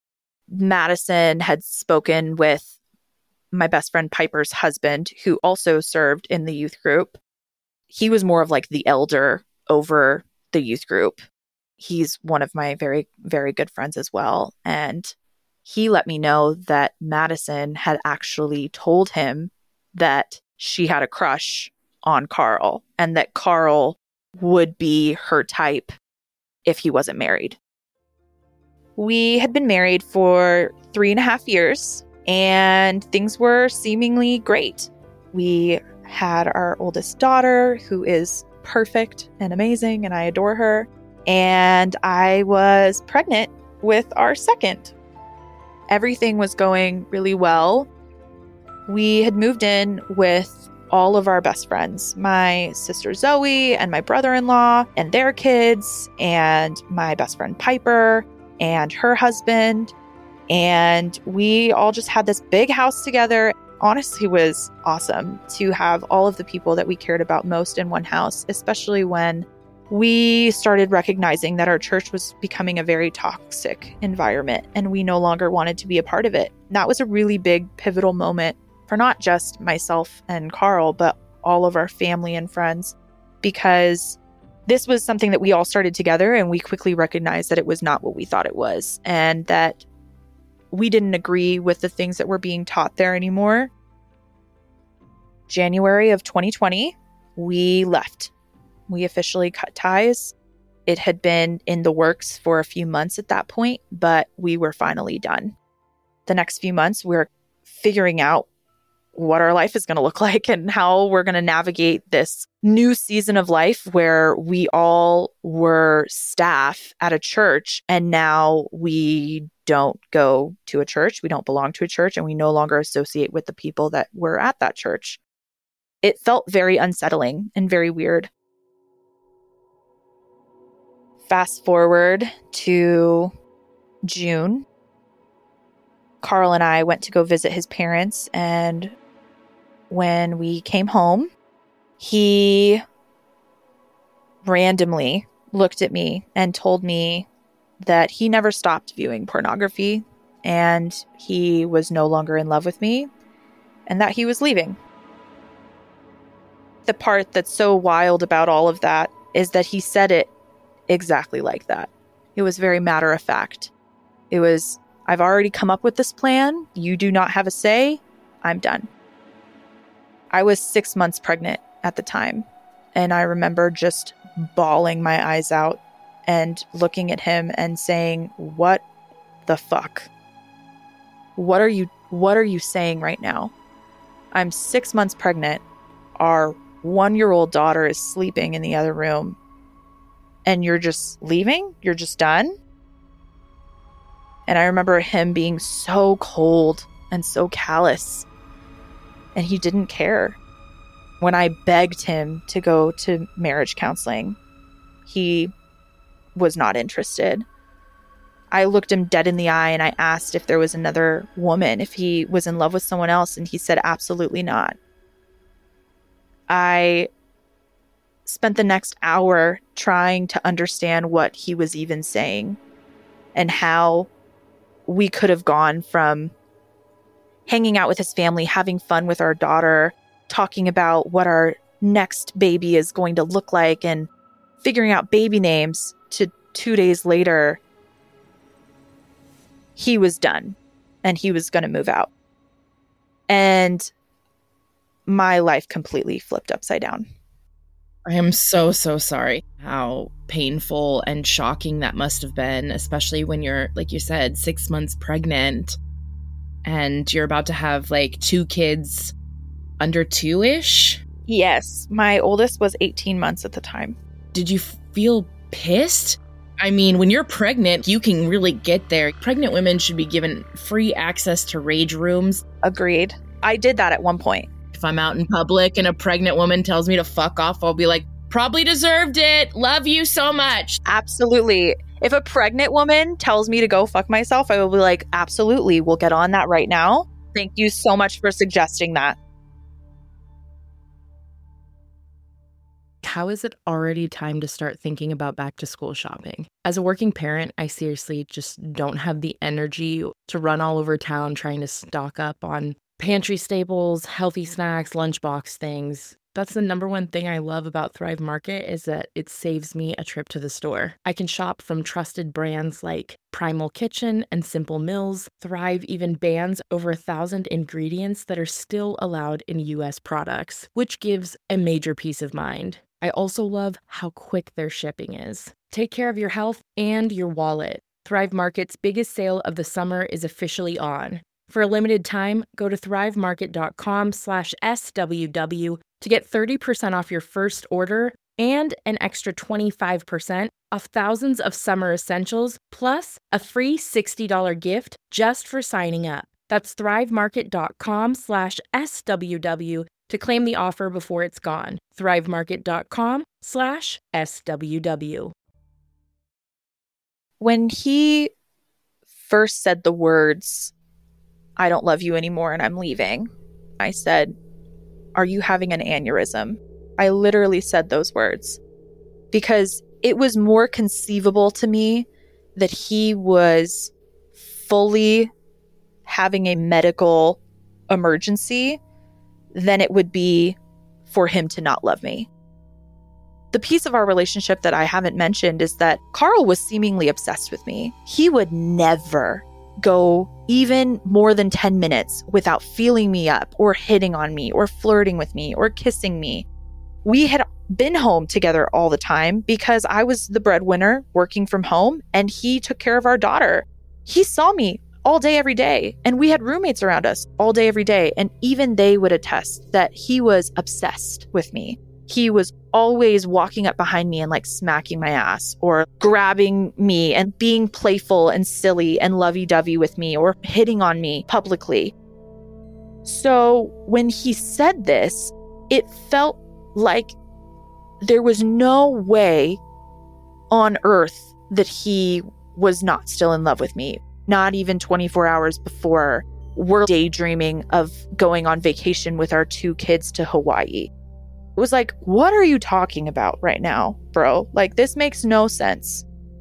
Madison had spoken with my best friend Piper's husband, who also served in the youth group. He was more of like the elder over the youth group. He's one of my very, very good friends as well. And he let me know that Madison had actually told him that she had a crush on Carl and that Carl would be her type if he wasn't married. We had been married for three and a half years and things were seemingly great. We had our oldest daughter, who is perfect and amazing, and I adore her. And I was pregnant with our second. Everything was going really well. We had moved in with all of our best friends, my sister Zoe and my brother-in-law and their kids, and my best friend Piper and her husband. And we all just had this big house together. Honestly, it was awesome to have all of the people that we cared about most in one house, especially when we started recognizing that our church was becoming a very toxic environment and we no longer wanted to be a part of it. That was a really big pivotal moment for not just myself and Carl, but all of our family and friends, because this was something that we all started together, and we quickly recognized that it was not what we thought it was, and that we didn't agree with the things that were being taught there anymore. January of twenty twenty, we left. We officially cut ties. It had been in the works for a few months at that point, but we were finally done. The next few months, we we're figuring out what our life is going to look like and how we're going to navigate this new season of life where we all were staff at a church and now we don't go to a church, we don't belong to a church, and we no longer associate with the people that were at that church. It felt very unsettling and very weird. Fast forward to June. Carl and I went to go visit his parents, and when we came home, he randomly looked at me and told me that he never stopped viewing pornography and he was no longer in love with me and that he was leaving. The part that's so wild about all of that is that he said it exactly like that. It was very matter of fact. It was, I've already come up with this plan. You do not have a say. I'm done. I was six months pregnant at the time, and I remember just bawling my eyes out and looking at him and saying, "What the fuck? What are you what are you saying right now? I'm six months pregnant. Our one-year-old daughter is sleeping in the other room, and you're just leaving? You're just done?" And I remember him being so cold and so callous, and he didn't care. When I begged him to go to marriage counseling, he was not interested. I looked him dead in the eye and I asked if there was another woman, if he was in love with someone else, and he said absolutely not. I spent the next hour trying to understand what he was even saying and how we could have gone from hanging out with his family, having fun with our daughter, talking about what our next baby is going to look like and figuring out baby names, to two days later, he was done and he was going to move out. And my life completely flipped upside down. I am so, so sorry how painful and shocking that must have been, especially when you're, like you said, six months pregnant and you're about to have like two kids under two-ish. Yes, my oldest was eighteen months at the time. Did you feel pissed? I mean, when you're pregnant, you can really get there. Pregnant women should be given free access to rage rooms. Agreed. I did that at one point. If I'm out in public and a pregnant woman tells me to fuck off, I'll be like, probably deserved it. Love you so much. Absolutely. If a pregnant woman tells me to go fuck myself, I will be like, absolutely. We'll get on that right now. Thank you so much for suggesting that. How is it already time to start thinking about back to school shopping? As a working parent, I seriously just don't have the energy to run all over town trying to stock up on pantry staples, healthy snacks, lunchbox things. That's the number one thing I love about Thrive Market is that it saves me a trip to the store. I can shop from trusted brands like Primal Kitchen and Simple Mills. Thrive even bans over a thousand ingredients that are still allowed in U S products, which gives a major peace of mind. I also love how quick their shipping is. Take care of your health and your wallet. Thrive Market's biggest sale of the summer is officially on. For a limited time, go to thrivemarket.com slash SWW to get thirty percent off your first order and an extra twenty-five percent off thousands of summer essentials, plus a free sixty dollars gift just for signing up. That's thrivemarket.com slash SWW to claim the offer before it's gone. thrivemarket.com slash SWW. When he first said the words, "I don't love you anymore and I'm leaving," I said, "Are you having an aneurysm?" I literally said those words because it was more conceivable to me that he was fully having a medical emergency than it would be for him to not love me. The piece of our relationship that I haven't mentioned is that Carl was seemingly obsessed with me. He would never go even more than ten minutes without feeling me up or hitting on me or flirting with me or kissing me. We had been home together all the time because I was the breadwinner working from home and he took care of our daughter. He saw me all day, every day, and we had roommates around us all day, every day. And even they would attest that he was obsessed with me. He was always walking up behind me and like smacking my ass or grabbing me and being playful and silly and lovey-dovey with me or hitting on me publicly. So when he said this, it felt like there was no way on earth that he was not still in love with me. Not even twenty-four hours before we're daydreaming of going on vacation with our two kids to Hawaii. It was like, what are you talking about right now, bro? Like, this makes no sense.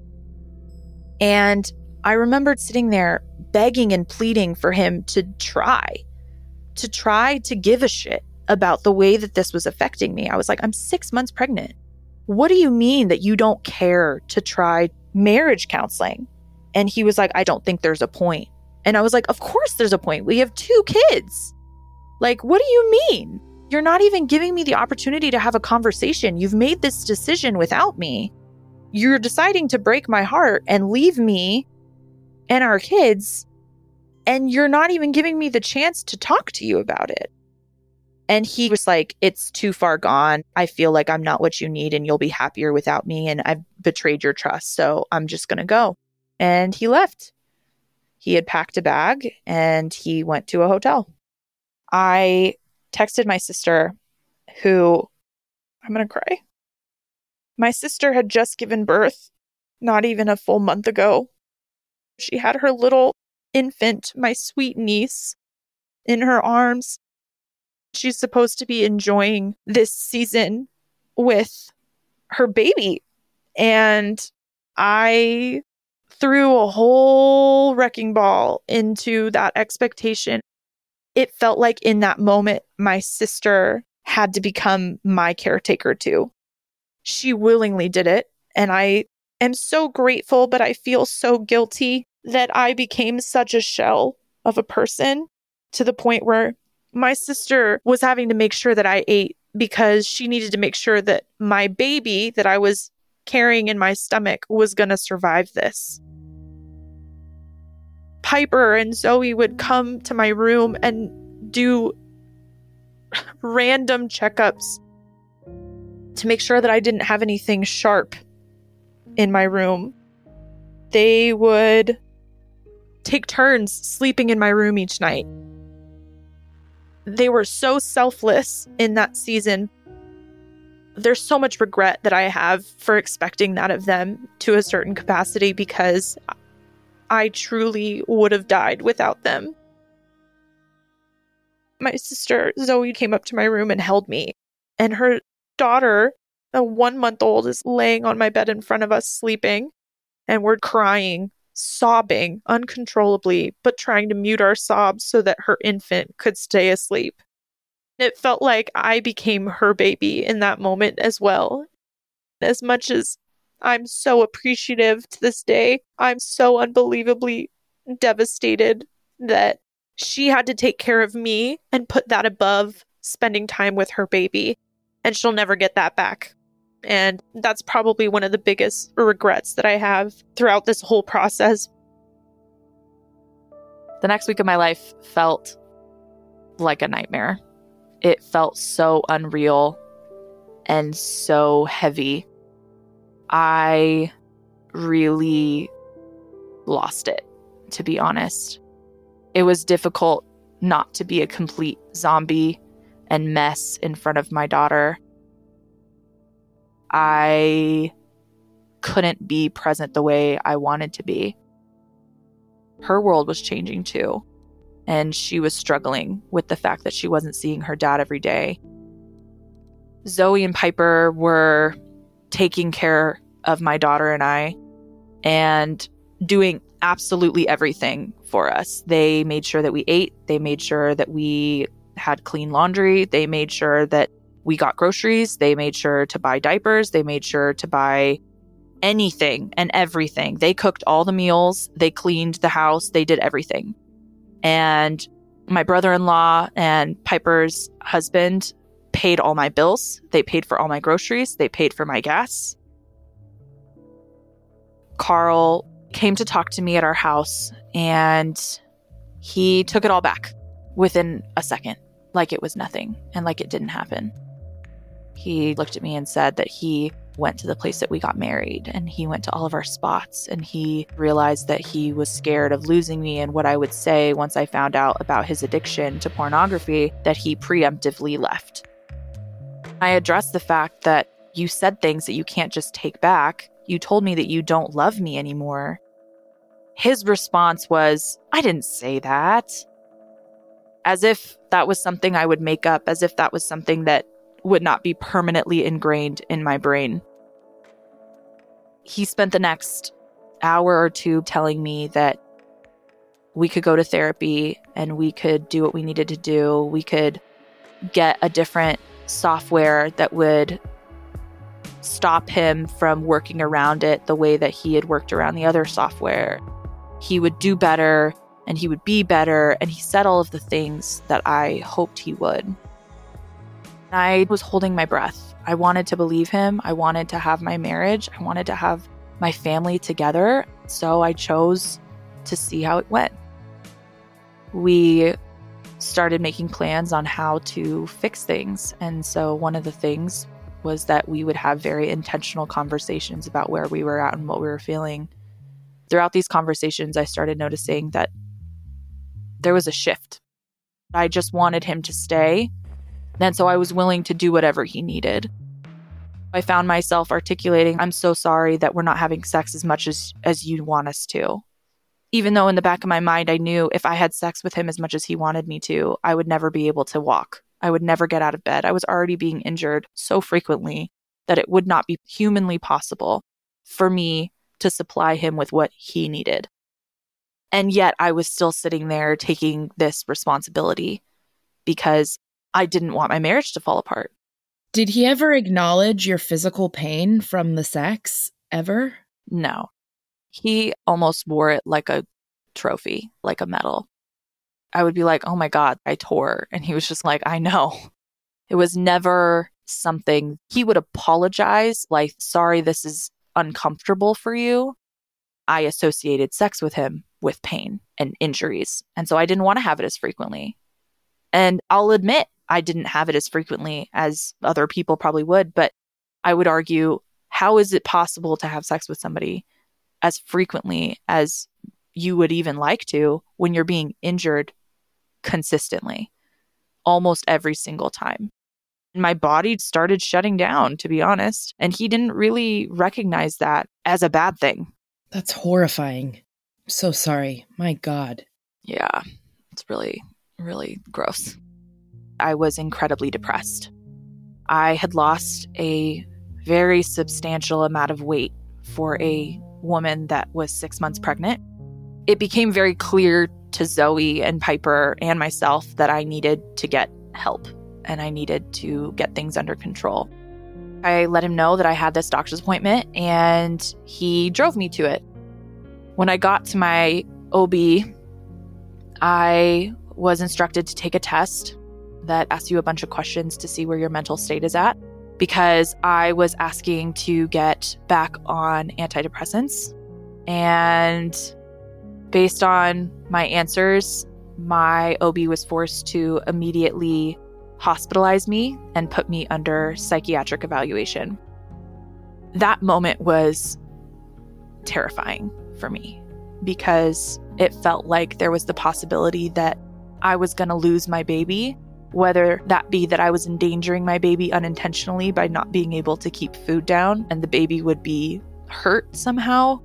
And I remembered sitting there begging and pleading for him to try, to try to give a shit about the way that this was affecting me. I was like, I'm six months pregnant. What do you mean that you don't care to try marriage counseling? And he was like, I don't think there's a point. And I was like, of course there's a point. We have two kids. Like, what do you mean? You're not even giving me the opportunity to have a conversation. You've made this decision without me. You're deciding to break my heart and leave me and our kids, and you're not even giving me the chance to talk to you about it. And he was like, it's too far gone. I feel like I'm not what you need and you'll be happier without me. And I've betrayed your trust. So I'm just going to go. And he left. He had packed a bag and he went to a hotel. I texted my sister, who, I'm going to cry. My sister had just given birth not even a full month ago. She had her little infant, my sweet niece, in her arms. She's supposed to be enjoying this season with her baby. And I threw a whole wrecking ball into that expectation. It felt like in that moment, my sister had to become my caretaker too. She willingly did it. And I am so grateful, but I feel so guilty that I became such a shell of a person to the point where my sister was having to make sure that I ate because she needed to make sure that my baby that I was carrying in my stomach was going to survive this. Piper and Zoe would come to my room and do random checkups to make sure that I didn't have anything sharp in my room. They would take turns sleeping in my room each night. They were so selfless in that season. There's so much regret that I have for expecting that of them to a certain capacity because I truly would have died without them. My sister, Zoe, came up to my room and held me. And her daughter, a one-month-old, is laying on my bed in front of us sleeping. And we're crying, sobbing uncontrollably, but trying to mute our sobs so that her infant could stay asleep. It felt like I became her baby in that moment as well. As much as I'm so appreciative to this day, I'm so unbelievably devastated that she had to take care of me and put that above spending time with her baby. And she'll never get that back. And that's probably one of the biggest regrets that I have throughout this whole process. The next week of my life felt like a nightmare. It felt so unreal. and so heavy. I really lost it, to be honest. It was difficult not to be a complete zombie and mess in front of my daughter. I couldn't be present the way I wanted to be. Her world was changing too, and she was struggling with the fact that she wasn't seeing her dad every day. Zoe and Piper were taking care of my daughter and I and doing absolutely everything for us. They made sure that we ate. They made sure that we had clean laundry. They made sure that we got groceries. They made sure to buy diapers. They made sure to buy anything and everything. They cooked all the meals. They cleaned the house. They did everything. And my brother-in-law and Piper's husband paid all my bills. They paid for all my groceries. They paid for my gas. Carl came to talk to me at our house, and he took it all back within a second, like it was nothing and like it didn't happen. He looked at me and said that he went to the place that we got married, and he went to all of our spots, and he realized that he was scared of losing me and what I would say once I found out about his addiction to pornography, that he preemptively left. I addressed the fact that you said things that you can't just take back. You told me that you don't love me anymore. His response was, I didn't say that. As if that was something I would make up, as if that was something that would not be permanently ingrained in my brain. He spent the next hour or two telling me that we could go to therapy and we could do what we needed to do. We could get a different software that would stop him from working around it the way that he had worked around the other software. He would do better and he would be better. And he said all of the things that I hoped he would. I was holding my breath. I wanted to believe him. I wanted to have my marriage. I wanted to have my family together. So I chose to see how it went. We started making plans on how to fix things. And so one of the things was that we would have very intentional conversations about where we were at and what we were feeling. Throughout these conversations, I started noticing that there was a shift. I just wanted him to stay. And so I was willing to do whatever he needed. I found myself articulating, I'm so sorry that we're not having sex as much as, as you want us to. Even though in the back of my mind, I knew if I had sex with him as much as he wanted me to, I would never be able to walk. I would never get out of bed. I was already being injured so frequently that it would not be humanly possible for me to supply him with what he needed. And yet I was still sitting there taking this responsibility because I didn't want my marriage to fall apart. Did he ever acknowledge your physical pain from the sex, ever? No. He almost wore it like a trophy, like a medal. I would be like, oh my God, I tore. And he was just like, I know. It was never something. He would apologize, like, sorry, this is uncomfortable for you. I associated sex with him with pain and injuries. And so I didn't want to have it as frequently. And I'll admit, I didn't have it as frequently as other people probably would. But I would argue, how is it possible to have sex with somebody as frequently as you would even like to when you're being injured consistently, almost every single time? My body started shutting down, to be honest. And he didn't really recognize that as a bad thing. That's horrifying. I'm so sorry. My God. Yeah, it's really, really gross. I was incredibly depressed. I had lost a very substantial amount of weight for a woman that was six months pregnant. It became very clear to Zoe and Piper and myself that I needed to get help and I needed to get things under control. I let him know that I had this doctor's appointment and he drove me to it. When I got to my O B, I was instructed to take a test that asks you a bunch of questions to see where your mental state is at, because I was asking to get back on antidepressants. And based on my answers, my O B was forced to immediately hospitalize me and put me under psychiatric evaluation. That moment was terrifying for me because it felt like there was the possibility that I was going to lose my baby, whether that be that I was endangering my baby unintentionally by not being able to keep food down and the baby would be hurt somehow,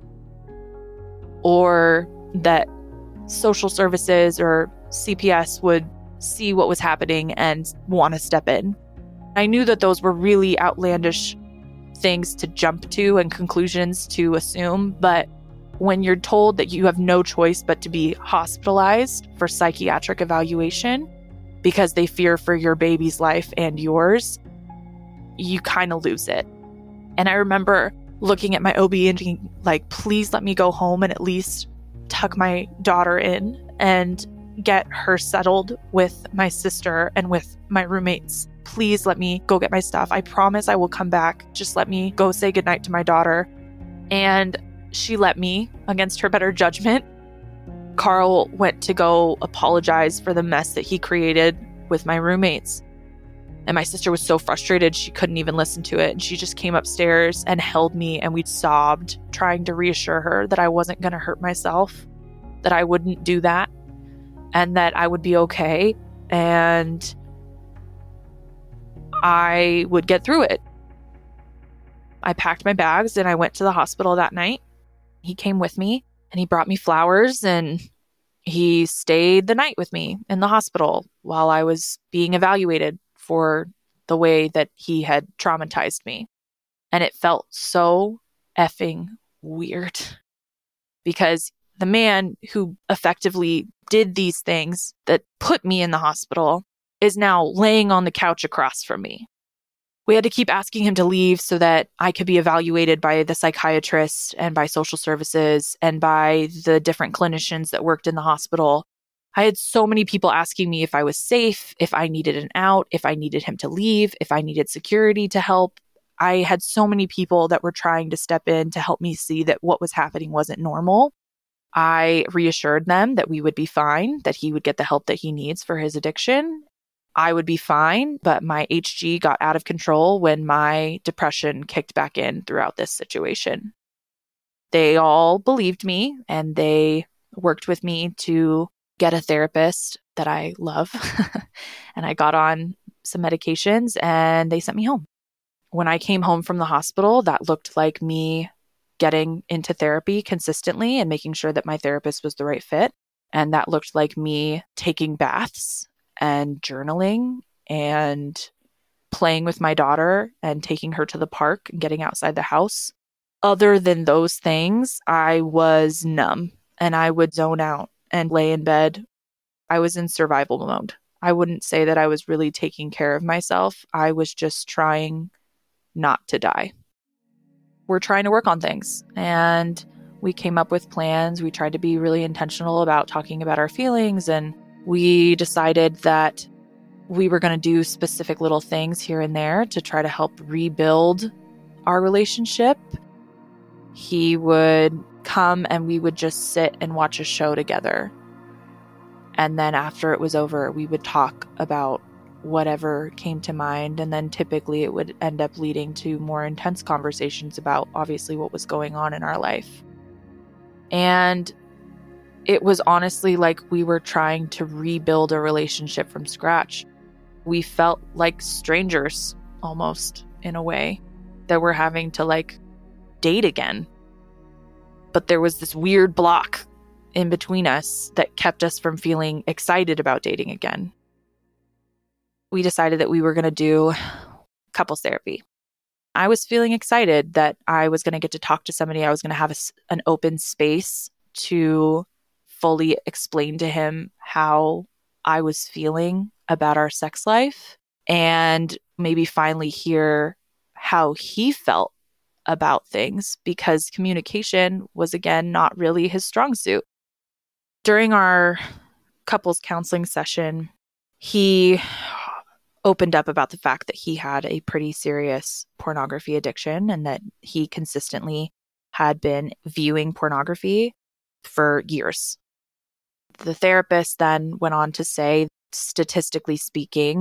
or that social services or C P S would see what was happening and want to step in. I knew that those were really outlandish things to jump to and conclusions to assume, but when you're told that you have no choice but to be hospitalized for psychiatric evaluation because they fear for your baby's life and yours, you kind of lose it. And I remember looking at my O B and being like, please let me go home and at least tuck my daughter in and get her settled with my sister and with my roommates. Please let me go get my stuff. I promise I will come back. Just let me go say goodnight to my daughter. And she let me, against her better judgment. Carl went to go apologize for the mess that he created with my roommates. And my sister was so frustrated, she couldn't even listen to it. And she just came upstairs and held me and we sobbed, trying to reassure her that I wasn't going to hurt myself, that I wouldn't do that, and that I would be okay. And I would get through it. I packed my bags and I went to the hospital that night. He came with me and he brought me flowers and he stayed the night with me in the hospital while I was being evaluated for the way that he had traumatized me. And it felt so effing weird because the man who effectively did these things that put me in the hospital is now laying on the couch across from me. We had to keep asking him to leave so that I could be evaluated by the psychiatrist and by social services and by the different clinicians that worked in the hospital. I had so many people asking me if I was safe, if I needed an out, if I needed him to leave, if I needed security to help. I had so many people that were trying to step in to help me see that what was happening wasn't normal. I reassured them that we would be fine, that he would get the help that he needs for his addiction. I would be fine, but my H G got out of control when my depression kicked back in throughout this situation. They all believed me and they worked with me to get a therapist that I love. And I got on some medications and they sent me home. When I came home from the hospital, that looked like me getting into therapy consistently and making sure that my therapist was the right fit. And that looked like me taking baths and journaling and playing with my daughter and taking her to the park and getting outside the house. Other than those things, I was numb and I would zone out and lay in bed. I was in survival mode. I wouldn't say that I was really taking care of myself. I was just trying not to die. We're trying to work on things and we came up with plans. We tried to be really intentional about talking about our feelings, and we decided that we were going to do specific little things here and there to try to help rebuild our relationship. He would come and we would just sit and watch a show together. And then after it was over, we would talk about whatever came to mind. And then typically it would end up leading to more intense conversations about obviously what was going on in our life. And it was honestly like we were trying to rebuild a relationship from scratch. We felt like strangers almost, in a way, that we're having to like date again. But there was this weird block in between us that kept us from feeling excited about dating again. We decided that we were going to do couples therapy. I was feeling excited that I was going to get to talk to somebody. I was going to have a, an open space to fully explain to him how I was feeling about our sex life and maybe finally hear how he felt about things, because communication was, again, not really his strong suit. During our couples counseling session, he opened up about the fact that he had a pretty serious pornography addiction and that he consistently had been viewing pornography for years. The therapist then went on to say, statistically speaking,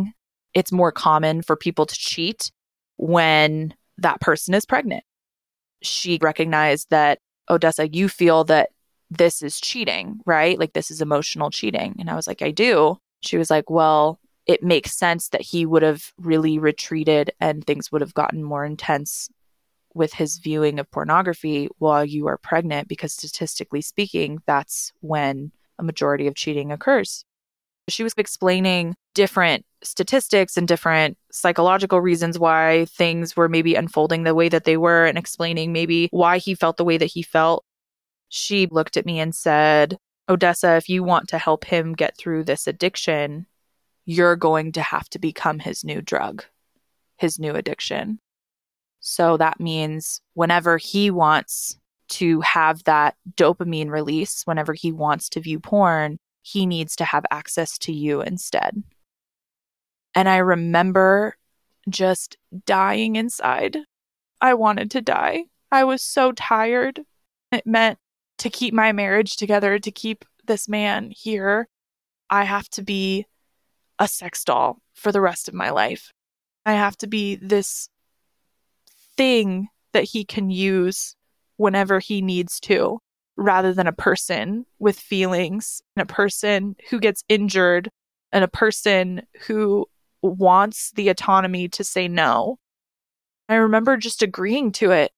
it's more common for people to cheat when that person is pregnant. She recognized that, Odessa, you feel that this is cheating, right? Like this is emotional cheating. And I was like, I do. She was like, well, it makes sense that he would have really retreated and things would have gotten more intense with his viewing of pornography while you are pregnant, because statistically speaking, that's when a majority of cheating occurs. She was explaining different statistics and different psychological reasons why things were maybe unfolding the way that they were, and explaining maybe why he felt the way that he felt. She looked at me and said, Odessa, if you want to help him get through this addiction, you're going to have to become his new drug, his new addiction. So that means whenever he wants to have that dopamine release, whenever he wants to view porn, he needs to have access to you instead. And I remember just dying inside. I wanted to die. I was so tired. It meant to keep my marriage together, to keep this man here, I have to be a sex doll for the rest of my life. I have to be this thing that he can use whenever he needs to, rather than a person with feelings, and a person who gets injured, and a person who wants the autonomy to say no. I remember just agreeing to it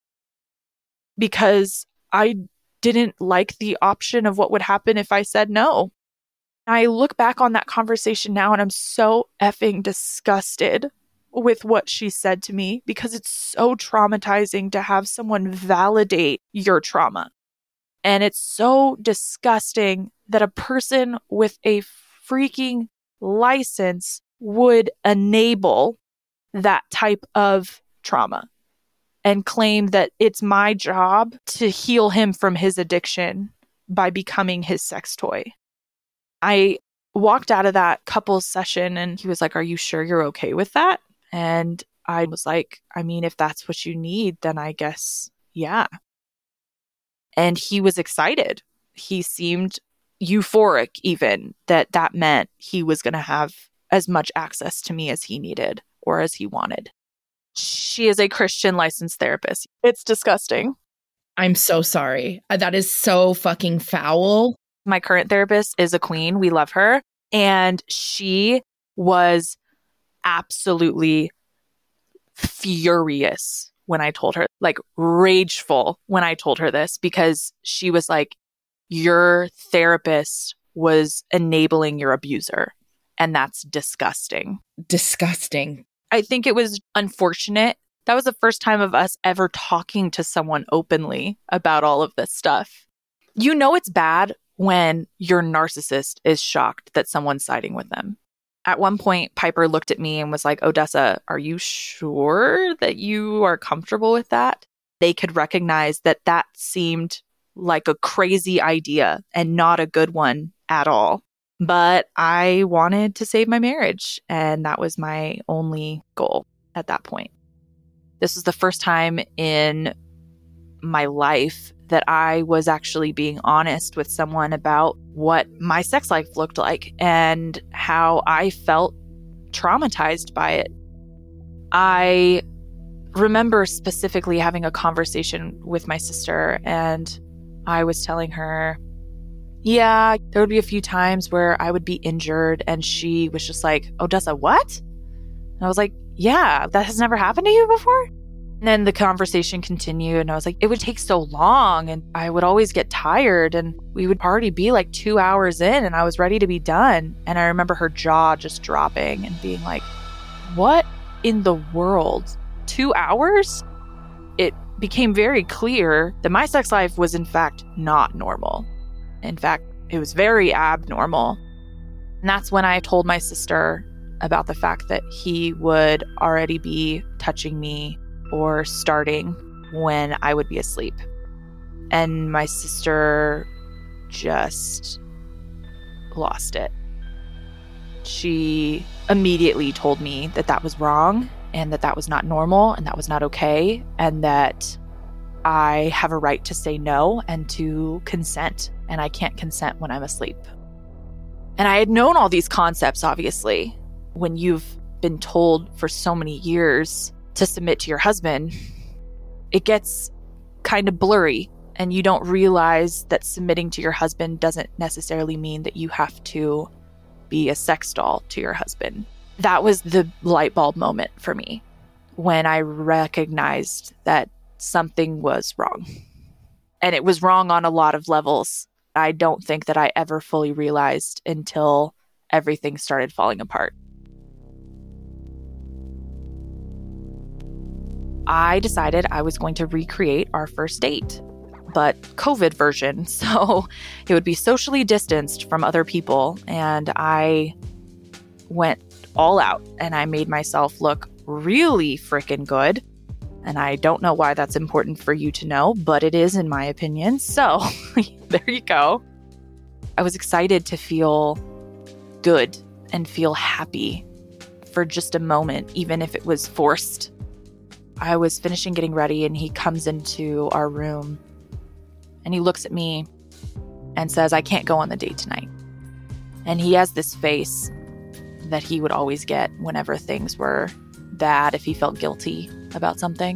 because I didn't like the option of what would happen if I said no. I look back on that conversation now and I'm so effing disgusted with what she said to me, because it's so traumatizing to have someone validate your trauma. And it's so disgusting that a person with a freaking license would enable that type of trauma and claim that it's my job to heal him from his addiction by becoming his sex toy. I walked out of that couples session and he was like, are you sure you're okay with that? And I was like, I mean, if that's what you need, then I guess, yeah. And he was excited. He seemed euphoric even that that meant he was going to have as much access to me as he needed or as he wanted. She is a Christian licensed therapist. It's disgusting. I'm so sorry. That is so fucking foul. My current therapist is a queen. We love her. And she was absolutely furious when I told her, like rageful when I told her this, because she was like, your therapist was enabling your abuser. And that's disgusting. Disgusting. I think it was unfortunate. That was the first time of us ever talking to someone openly about all of this stuff. You know it's bad when your narcissist is shocked that someone's siding with them. At one point, Piper looked at me and was like, Odessa, are you sure that you are comfortable with that? They could recognize that that seemed like a crazy idea and not a good one at all. But I wanted to save my marriage, and that was my only goal at that point. This was the first time in my life that I was actually being honest with someone about what my sex life looked like and how I felt traumatized by it. I remember specifically having a conversation with my sister, and I was telling her, yeah, there would be a few times where I would be injured, and she was just like, Odessa, what? And I was like, yeah, that has never happened to you before? And then the conversation continued, and I was like, it would take so long, and I would always get tired, and we would already be like two hours in, and I was ready to be done. And I remember her jaw just dropping and being like, what in the world? Two hours? It became very clear that my sex life was in fact not normal. In fact, it was very abnormal. And that's when I told my sister about the fact that he would already be touching me or starting when I would be asleep. And my sister just lost it. She immediately told me that that was wrong and that that was not normal and that was not okay, and that I have a right to say no and to consent, and I can't consent when I'm asleep. And I had known all these concepts, obviously. When you've been told for so many years to submit to your husband, it gets kind of blurry, and you don't realize that submitting to your husband doesn't necessarily mean that you have to be a sex doll to your husband. That was the light bulb moment for me when I recognized that something was wrong. And it was wrong on a lot of levels. I don't think that I ever fully realized until everything started falling apart. I decided I was going to recreate our first date, but COVID version, so it would be socially distanced from other people. And I went all out and I made myself look really freaking good. And I don't know why that's important for you to know, but it is in my opinion. So there you go. I was excited to feel good and feel happy for just a moment, even if it was forced. I was finishing getting ready and he comes into our room and he looks at me and says, "I can't go on the date tonight." And he has this face that he would always get whenever things were bad, if he felt guilty about something.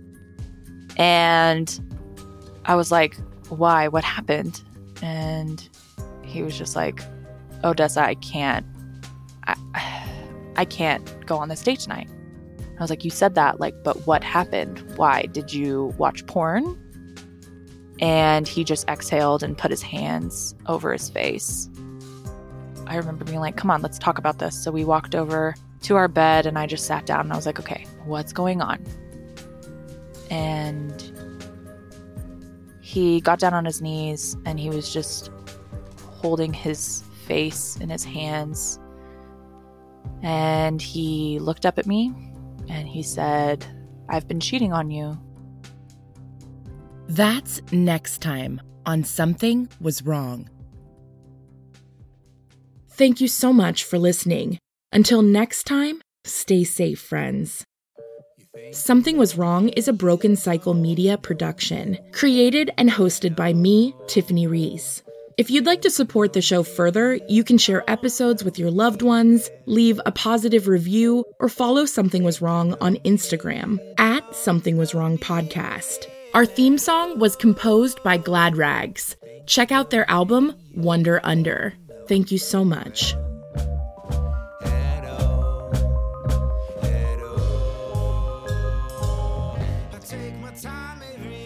And I was like, "Why? What happened?" And he was just like, "Odessa, I can't, I, I can't go on this date tonight." I was like, "You said that, like, but what happened? Why? Did you watch porn?" And he just exhaled and put his hands over his face. I remember being like, "Come on, let's talk about this." So we walked over to our bed and I just sat down and I was like, "Okay, what's going on?" And he got down on his knees and he was just holding his face in his hands. And he looked up at me and he said, "I've been cheating on you." That's next time on Something Was Wrong. Thank you so much for listening. Until next time, stay safe, friends. Something Was Wrong is a Broken Cycle Media production, created and hosted by me, Tiffany Reese. If you'd like to support the show further, you can share episodes with your loved ones, leave a positive review, or follow Something Was Wrong on Instagram, at Something Was Wrong Podcast. Our theme song was composed by Glad Rags. Check out their album, Wonder Under. Thank you so much. I take my time every